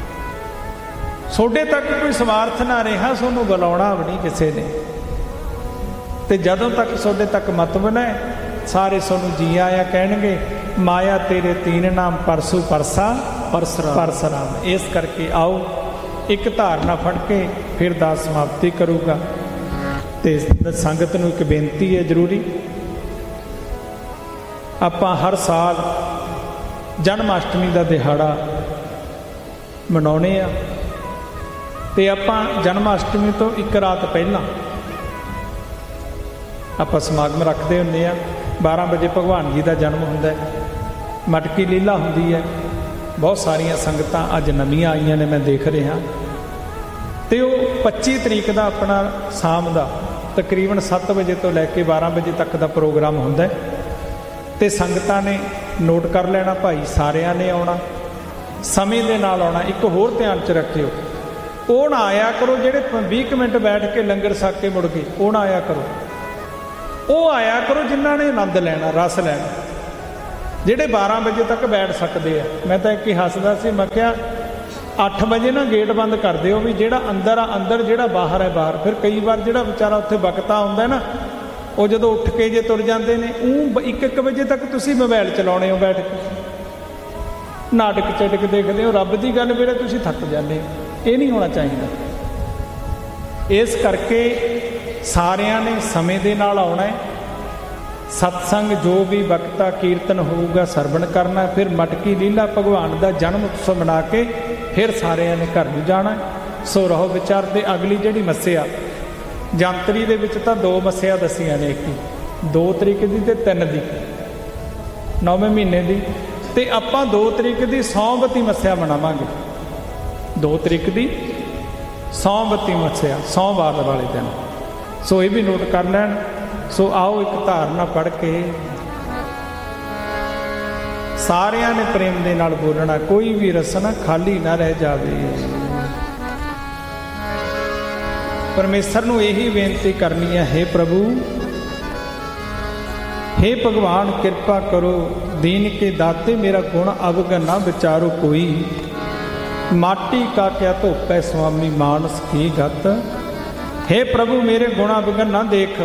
सोडे तक कोई स्वार्थ ना रहा, सोनू बुलाउणा भी नहीं किसी ने। ते जदों तक सोडे तक मत बने, सारे सोनू जी आया कहणगे। माया तेरे तीन नाम परसू परसा परसराम। इस करके आओ एक धारना फड़ के फिर दास समाप्ति करूँगा। तो संगत नूं एक बेनती है जरूरी, आपां हर साल जन्माष्टमी का दिहाड़ा मनाउने आ, ते आपां जन्माष्टमी तो एक रात पहला आपां समागम रखते हुंदे आ। 12 बजे भगवान जी का जन्म हुंदा है, मटकी लीला हुंदी है। बहुत सारिया संगतां अज नवीआं आईयां ने, मैं देख रहा। तो 25 तरीक का अपना शाम का तकरीबन 7 बजे तो लैके 12 बजे तक का प्रोग्राम हुंदा है। तो संगतां ने नोट कर लेना, भाई सारिਆਂ ने आउणा, समय दे नाल आउणा। एक होर ध्यान च रखियो, ਉਹ ना आया करो ਜਿਹੜੇ 20 मिनट बैठ के लंगर छक के मुड़ गए, ਉਹ ना आया करो। ਉਹ आया करो जिन्हों ने आनंद लैना, रस लैना, ਜਿਹੜੇ 12 ਵਜੇ तक बैठ सकते हैं। मैं तो एक ही हसदा सी, मैं क्या 8 वजे ना गेट बंद कर दिओ, भी ਜਿਹੜਾ अंदर आ अंदर, ਜਿਹੜਾ बाहर है बाहर। फिर कई बार ਜਿਹੜਾ ਵਿਚਾਰਾ ਉੱਥੇ ਵਕਤਾ ਆਉਂਦਾ ਨਾ, ਉਹ ਜਦੋਂ ਉੱਠ ਕੇ ਜੇ ਤੁਰ ਜਾਂਦੇ ਨੇ, ਉਹ 1-1 ਵਜੇ तक ਤੁਸੀਂ ਮੋਬਾਈਲ ਚਲਾਉਣੇ ਹੋ ਬੈਠ ਕੇ, ਨਾਟਕ ਚਟਕ ਦੇਖਦੇ ਹੋ। ਰੱਬ ਦੀ ਗੱਲ ਵੇਲੇ ਤੁਸੀਂ ਥੱਕ ਜਾਂਦੇ ਹੋ, ਇਹ ਨਹੀਂ ਹੋਣਾ ਚਾਹੀਦਾ। ਇਸ ਕਰਕੇ ਸਾਰਿਆਂ ਨੇ ਸਮੇਂ ਦੇ ਨਾਲ ਆਉਣਾ ਹੈ। सत्संग जो भी वक्ता कीर्तन होगा सरवण करना, फिर मटकी लीला भगवान का जन्म उत्सव मना के फिर सारे ने घर में जाना। सो रहो विचार। ते अगली जिहड़ी मस्या जंतरी दे विच तां 2 मस्या दसियां ने, एक 2 तरीक दी ते 3 दी 9वें महीने दी। ते आपां 2 तरीक दी सौंबती मस्या मनावांगे। 2 तरीक दी सौंबती मस्या, सोमवार वाले दिन। सो ये भी नोट कर लैण। सो आओ एक धारना पढ़ के सारिਆਂ ने प्रेम दे नाल बोलना, कोई भी रसना खाली ना रह जावे। परमेश्वर नूं यही बेनती करनी है, हे प्रभु, हे भगवान कृपा करो, दीन के दाते मेरा गुण अवगन ना विचारो कोई, माटी का क्या धोपै स्वामी मानस की गत। हे प्रभु मेरे गुण अवगन ना देख,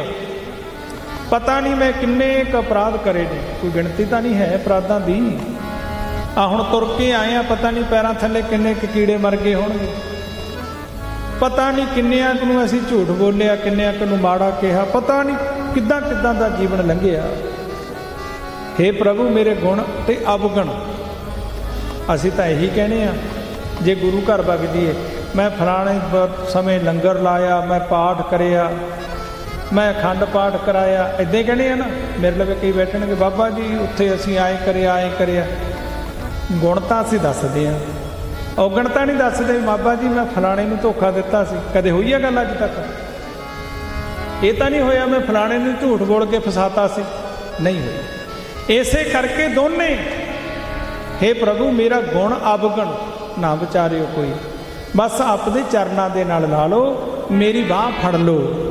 पता नहीं मैं किन्ने क अपराध करे ने, कोई गिणती तो नहीं है अपराधां दी। ਆ ਹੁਣ ਤੁਰ ਕੇ ਆਏ ਆ, ਪਤਾ ਨਹੀਂ ਪੈਰਾਂ ਥੱਲੇ ਕਿੰਨੇ ਕੁ ਕੀੜੇ ਮਰ ਗਏ ਹੋਣਗੇ, ਪਤਾ ਨਹੀਂ ਕਿੰਨਿਆਂ ਕੁ ਨੂੰ ਅਸੀਂ ਝੂਠ ਬੋਲਿਆ, ਕਿੰਨਿਆਂ ਕੁ ਨੂੰ ਮਾੜਾ ਕਿਹਾ, ਪਤਾ ਨਹੀਂ ਕਿੱਦਾਂ ਕਿੱਦਾਂ ਦਾ ਜੀਵਨ ਲੰਘਿਆ। ਹੇ ਪ੍ਰਭੂ ਮੇਰੇ ਗੁਣ ਤੇ ਅਵਗੁਣ, ਅਸੀਂ ਤਾਂ ਇਹੀ ਕਹਿੰਦੇ ਆ ਜੇ ਗੁਰੂ ਘਰ ਵਗ ਜਾਈਏ, ਮੈਂ ਫਲਾਣੇ ਸਮੇਂ ਲੰਗਰ ਲਾਇਆ, ਮੈਂ ਪਾਠ ਕਰਿਆ, ਮੈਂ ਅਖੰਡ ਪਾਠ ਕਰਾਇਆ, ਇੱਦਾਂ ਹੀ ਕਹਿੰਦੇ ਆ ਨਾ। ਮੇਰੇ ਲਵੇ ਕਈ ਬੈਠਣਗੇ, ਬਾਬਾ ਜੀ ਉੱਥੇ ਅਸੀਂ ਆਏ ਕਰਿਆ ਆਏ ਕਰਿਆ। ਗੁਣ ਤਾਂ ਅਸੀਂ ਦੱਸਦੇ ਹਾਂ, ਔਗਣ ਤਾਂ ਨਹੀਂ ਦੱਸਦੇ। ਬਾਬਾ ਜੀ ਮੈਂ ਫਲਾਣੇ ਨੂੰ ਧੋਖਾ ਦਿੱਤਾ ਸੀ, ਕਦੇ ਹੋਈ ਆ ਗੱਲ ਅੱਜ ਤੱਕ? ਇਹ ਤਾਂ ਨਹੀਂ ਹੋਇਆ ਮੈਂ ਫਲਾਣੇ ਨੂੰ ਝੂਠ ਬੋਲ ਕੇ ਫਸਾਤਾ ਸੀ, ਨਹੀਂ ਹੋਇਆ। ਇਸੇ ਕਰਕੇ ਦੋਨੇ, ਹੇ ਪ੍ਰਭੂ ਮੇਰਾ ਗੁਣ ਅਵਗੁਣ ਨਾ ਵਿਚਾਰਿਓ ਕੋਈ, ਬਸ ਆਪਦੇ ਚਰਨਾਂ ਦੇ ਨਾਲ ਲਾ ਲਓ, ਮੇਰੀ ਬਾਂਹ ਫੜ ਲਓ।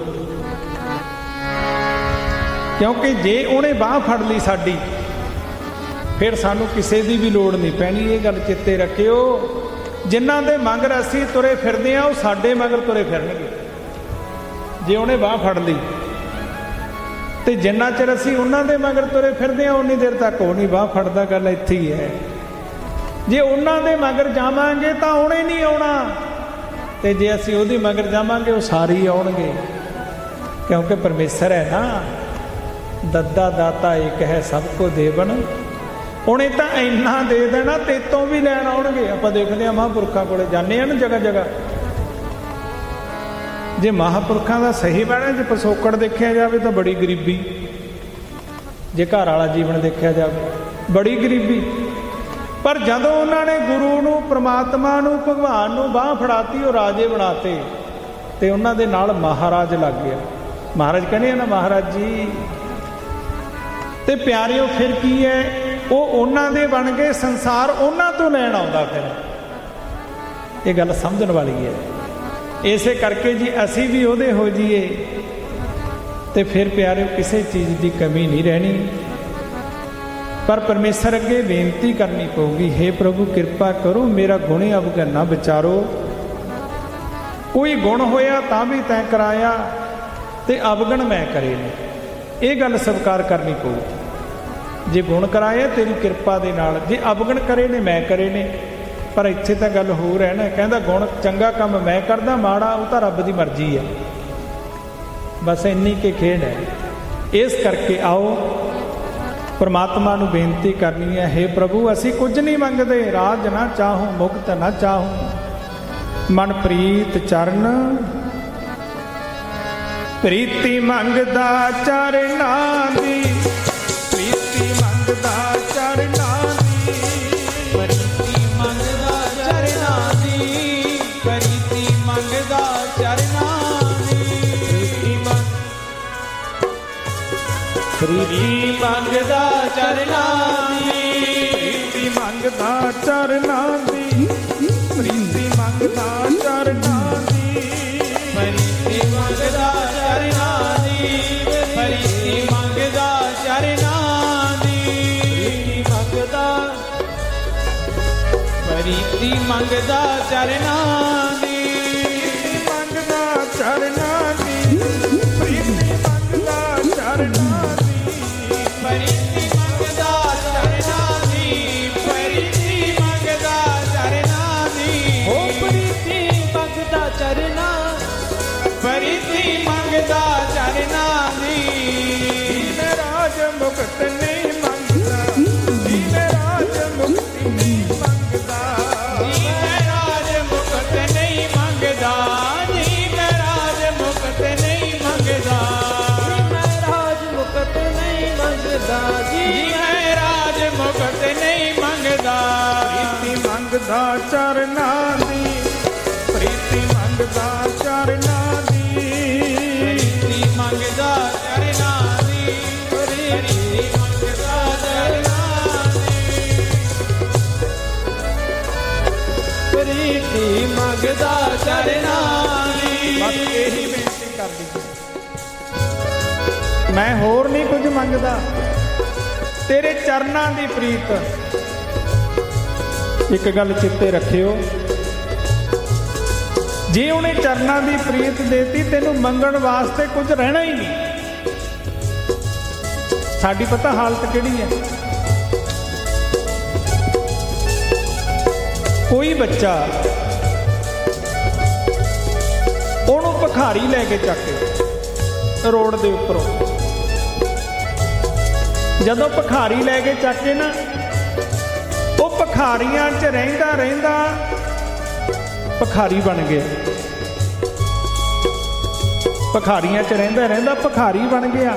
ਕਿਉਂਕਿ ਜੇ ਉਹਨੇ ਬਾਂਹ ਫੜ ਲਈ ਸਾਡੀ, ਫਿਰ ਸਾਨੂੰ ਕਿਸੇ ਦੀ ਵੀ ਲੋੜ ਨਹੀਂ ਪੈਣੀ। ਇਹ ਗੱਲ ਚੇਤੇ ਰੱਖਿਓ, ਜਿਨ੍ਹਾਂ ਦੇ ਮਗਰ ਅਸੀਂ ਤੁਰੇ ਫਿਰਦੇ ਹਾਂ ਉਹ ਸਾਡੇ ਮਗਰ ਤੁਰੇ ਫਿਰਨਗੇ ਜੇ ਉਹਨੇ ਬਾਂਹ ਫੜ ਲਈ, ਤੇ ਜਿੰਨਾ ਚਿਰ ਅਸੀਂ ਉਹਨਾਂ ਦੇ ਮਗਰ ਤੁਰੇ ਫਿਰਦੇ ਹਾਂ ਉਨੀ ਦੇਰ ਤੱਕ ਉਹ ਨਹੀਂ ਬਾਂਹ ਫੜਦਾ। ਗੱਲ ਇੱਥੇ ਹੀ ਹੈ। ਜੇ ਉਹਨਾਂ ਦੇ ਮਗਰ ਜਾਵਾਂਗੇ ਤਾਂ ਉਹਨੇ ਨਹੀਂ ਆਉਣਾ, ਤੇ ਜੇ ਅਸੀਂ ਉਹਦੇ ਮਗਰ ਜਾਵਾਂਗੇ ਉਹ ਸਾਰੇ ਹੀ ਆਉਣਗੇ। ਕਿਉਂਕਿ ਪਰਮੇਸ਼ਰ ਹੈ ਨਾ, ਦੱਦਾ ਦਾਤਾ ਇੱਕ ਹੈ ਸਭ ਕੋ ਦੇਵਨ, ਉਹਨੇ ਤਾਂ ਇੰਨਾ ਦੇ ਦੇਣਾ ਤੇਤੋਂ ਵੀ ਲੈਣ ਆਉਣਗੇ। ਆਪਾਂ ਦੇਖਦੇ ਹਾਂ ਮਹਾਂਪੁਰਖਾਂ ਕੋਲੇ ਜਾਂਦੇ ਹਾਂ ਨਾ ਜਗ੍ਹਾ ਜਗ੍ਹਾ, ਜੇ ਮਹਾਂਪੁਰਖਾਂ ਦਾ ਸਹੀ ਬਾਣਾ ਜੇ ਪਿਛੋਕੜ ਦੇਖਿਆ ਜਾਵੇ ਤਾਂ ਬੜੀ ਗਰੀਬੀ, ਜੇ ਘਰ ਵਾਲਾ ਜੀਵਨ ਦੇਖਿਆ ਜਾਵੇ ਬੜੀ ਗਰੀਬੀ। ਪਰ ਜਦੋਂ ਉਹਨਾਂ ਨੇ ਗੁਰੂ ਨੂੰ, ਪ੍ਰਮਾਤਮਾ ਨੂੰ, ਭਗਵਾਨ ਨੂੰ ਬਾਂਹ ਫੜਾਤੀ, ਉਹ ਰਾਜੇ ਬਣਾਤੇ, ਤੇ ਉਹਨਾਂ ਦੇ ਨਾਲ ਮਹਾਰਾਜ ਲੱਗ ਗਿਆ। ਮਹਾਰਾਜ ਕਹਿੰਦੇ ਆ ਨਾ ਮਹਾਰਾਜ ਜੀ, ਤੇ ਪਿਆਰਿਓ ਫਿਰ ਕੀ ਹੈ, ਉਹ ਉਹਨਾਂ ਦੇ ਬਣ ਗਏ, ਸੰਸਾਰ ਉਹਨਾਂ ਤੋਂ ਲੈਣ ਆਉਂਦਾ। ਫਿਰ ਇਹ ਗੱਲ ਸਮਝਣ ਵਾਲੀ ਹੈ। ਇਸੇ ਕਰਕੇ ਜੀ ਅਸੀਂ ਵੀ ਉਹਦੇ ਹੋ ਜਾਈਏ ਤੇ ਫਿਰ ਪਿਆਰਿਓ ਕਿਸੇ ਚੀਜ਼ ਦੀ ਕਮੀ ਨਹੀਂ ਰਹਿਣੀ। ਪਰ ਪਰਮੇਸ਼ਰ ਅੱਗੇ ਬੇਨਤੀ ਕਰਨੀ ਪਊਗੀ, ਹੇ ਪ੍ਰਭੂ ਕਿਰਪਾ ਕਰੋ ਮੇਰਾ ਗੁਣ ਅਵਗੁਣ ਨਾ ਵਿਚਾਰੋ। ਕੋਈ ਗੁਣ ਹੋਇਆ ਤਾਂ ਵੀ ਤੈਂ ਕਰਾਇਆ, ਤੇ ਅਵਗੁਣ ਮੈਂ ਕਰੇ ਨੇ, ਇਹ ਗੱਲ ਸਵੀਕਾਰ ਕਰਨੀ ਪਊ। ਜੇ ਗੁਣ ਕਰਾਇਆ ਤੇਰੀ ਕਿਰਪਾ ਦੇ ਨਾਲ, ਜੇ ਅਵਗੁਣ ਕਰੇ ਨੇ ਮੈਂ ਕਰੇ ਨੇ। ਪਰ ਇੱਥੇ ਤਾਂ ਗੱਲ ਹੋਰ ਹੈ ਨਾ, ਕਹਿੰਦਾ ਗੁਣ ਚੰਗਾ ਕੰਮ ਮੈਂ ਕਰਦਾ, ਮਾੜਾ ਉਹ ਤਾਂ ਰੱਬ ਦੀ ਮਰਜ਼ੀ ਹੈ। ਬਸ ਇੰਨੀ ਕਿ ਖੇਡ ਹੈ। ਇਸ ਕਰਕੇ ਆਓ ਪਰਮਾਤਮਾ ਨੂੰ ਬੇਨਤੀ ਕਰਨੀ ਹੈ, ਹੇ ਪ੍ਰਭੂ ਅਸੀਂ ਕੁਝ ਨਹੀਂ ਮੰਗਦੇ, ਰਾਜ ਨਾ ਚਾਹੂੰ ਮੁਕਤ ਨਾ ਚਾਹੂੰ, ਮਨ ਪ੍ਰੀਤ ਚਰਨ ਪ੍ਰੀਤੀ ਮੰਗਦਾ ਚਰਨਾਂ ਦੀ, ਪ੍ਰੀਤੀ ਮੰਗਦਾ ਚਰਨਾਂ ਦੀ, ਪ੍ਰੀਤੀ ਮੰਗਦਾ ਚਰਨਾਂ ਦੀ, ਪ੍ਰੀਤੀ ਮੰਗਦਾ ਚਰਨਾਂ ਦੀ, ਪ੍ਰੀਤੀ ਮੰਗਦਾ ਚਰਨਾਂ ਦੀ, ਪ੍ਰੀਤੀ ਮੰਗਦਾ ਚਰਨਾਂ ਦੀ, ਪ੍ਰੀਤੀ ਮੰਗਦਾ ਚਰਨਾਂ ਦੀ, ਪ੍ਰੀਤੀ ਮੰਗਦਾ ਚਰਨਾਂ ਦੀ, ਪ੍ਰੀਤੀ ਮੰਗਦਾ ਚਰਨਾਂ ਦੀ, ਪ੍ਰੀਤੀ ਮੰਗਦਾ, ਪ੍ਰੀਤੀ ਮੰਗਦਾ ਚਰਨਾਂ ਦੀ, ਮੰਗਦਾ ਚਰਨਾਂ ਦੀ, ਪ੍ਰੀਤੀ ਮੰਗਦਾ ਚਰਨਾਂ ਦੀ, ਪ੍ਰੀਤੀ ਮੰਗਦਾ ਚਰਨਾਂ ਦੀ, ਪ੍ਰੀਤੀ ਮੰਗਦਾ ਚਰਨਾਂ ਦੀ, ਹੋ ਪ੍ਰੀਤੀ ਮੰਗਦਾ ਚਰਨਾਂ, ਪ੍ਰੀਤੀ ਮੰਗਦਾ ਚਰਨਾਂ ਦੀ। ਮੈਂ ਰਾਜ ਮੁਕਤ ਨਹੀਂ ਮੰਗਦਾ, ਮੈਂ ਰਾਜ ਮੁਕਤੀ ਨਹੀਂ ਮੰਗਦਾ, ਮੈਂ ਰਾਜ ਮੁਕਤ ਨਹੀਂ ਮੰਗਦਾ, ਮੈਂ ਰਾਜ ਮੁਕਤ ਨਹੀਂ ਮੰਗਦਾ, ਮੈਂ ਰਾਜ ਮੁਕਤ ਨਹੀਂ ਮੰਗਦਾ ਜੀ, ਮੈਂ ਰਾਜ ਮੁਕਤ ਨਹੀਂ ਮੰਗਦਾ। ਪ੍ਰੀਤੀ ਮੰਗਦਾ ਚਰਨਾਂ ਦੀ, ਪ੍ਰੀਤੀ ਮੰਗਦਾ ਚਰਨਾਂ ਦੀ, ਪ੍ਰੀਤੀ ਮੰਗਦਾ ਚਰਨਾਂ ਦੀ, ਪ੍ਰੀਤੀ ਮੰਗਦਾ ਚਰਨਾਂ ਦੀ, ਪ੍ਰੀਤੀ ਮੰਗਦਾ ਚਰਨਾਂ ਦੀ। ਬਸ ਇਹੀ ਬੇਨਤੀ ਕਰਦੀ, ਮੈਂ ਹੋਰ ਨਹੀਂ ਕੁਝ ਮੰਗਦਾ, ਤੇਰੇ ਚਰਨਾਂ ਦੀ ਪ੍ਰੀਤ। ਇੱਕ ਗੱਲ ਚਿੱਤੇ ਰੱਖਿਓ, ਜੇ ਉਹਨੇ ਚਰਨਾਂ ਦੀ ਪ੍ਰੀਤ ਦੇਤੀ, ਤੈਨੂੰ ਮੰਗਣ ਵਾਸਤੇ ਕੁਝ ਰਹਿਣਾ ਹੀ ਨਹੀਂ। ਸਾਡੀ ਪਤਾ ਹਾਲਤ ਕਿਹੜੀ ਹੈ? कोई बच्चा ਉਹਨੂੰ ਭਿਖਾਰੀ ਲੈ ਕੇ ਚੱਕ ਕੇ ਰੋਡ ਦੇ ਉੱਪਰੋਂ, ਜਦੋਂ ਭਿਖਾਰੀ ਲੈ ਕੇ ਚੱਕ ਕੇ ਨਾ ਉਹ ਭਿਖਾਰੀਆਂ 'ਚ ਰਹਿੰਦਾ ਰਹਿੰਦਾ ਭਿਖਾਰੀ ਬਣ ਗਿਆ। ਭਿਖਾਰੀਆਂ 'ਚ ਰਹਿੰਦਾ ਰਹਿੰਦਾ ਭਿਖਾਰੀ ਬਣ ਗਿਆ।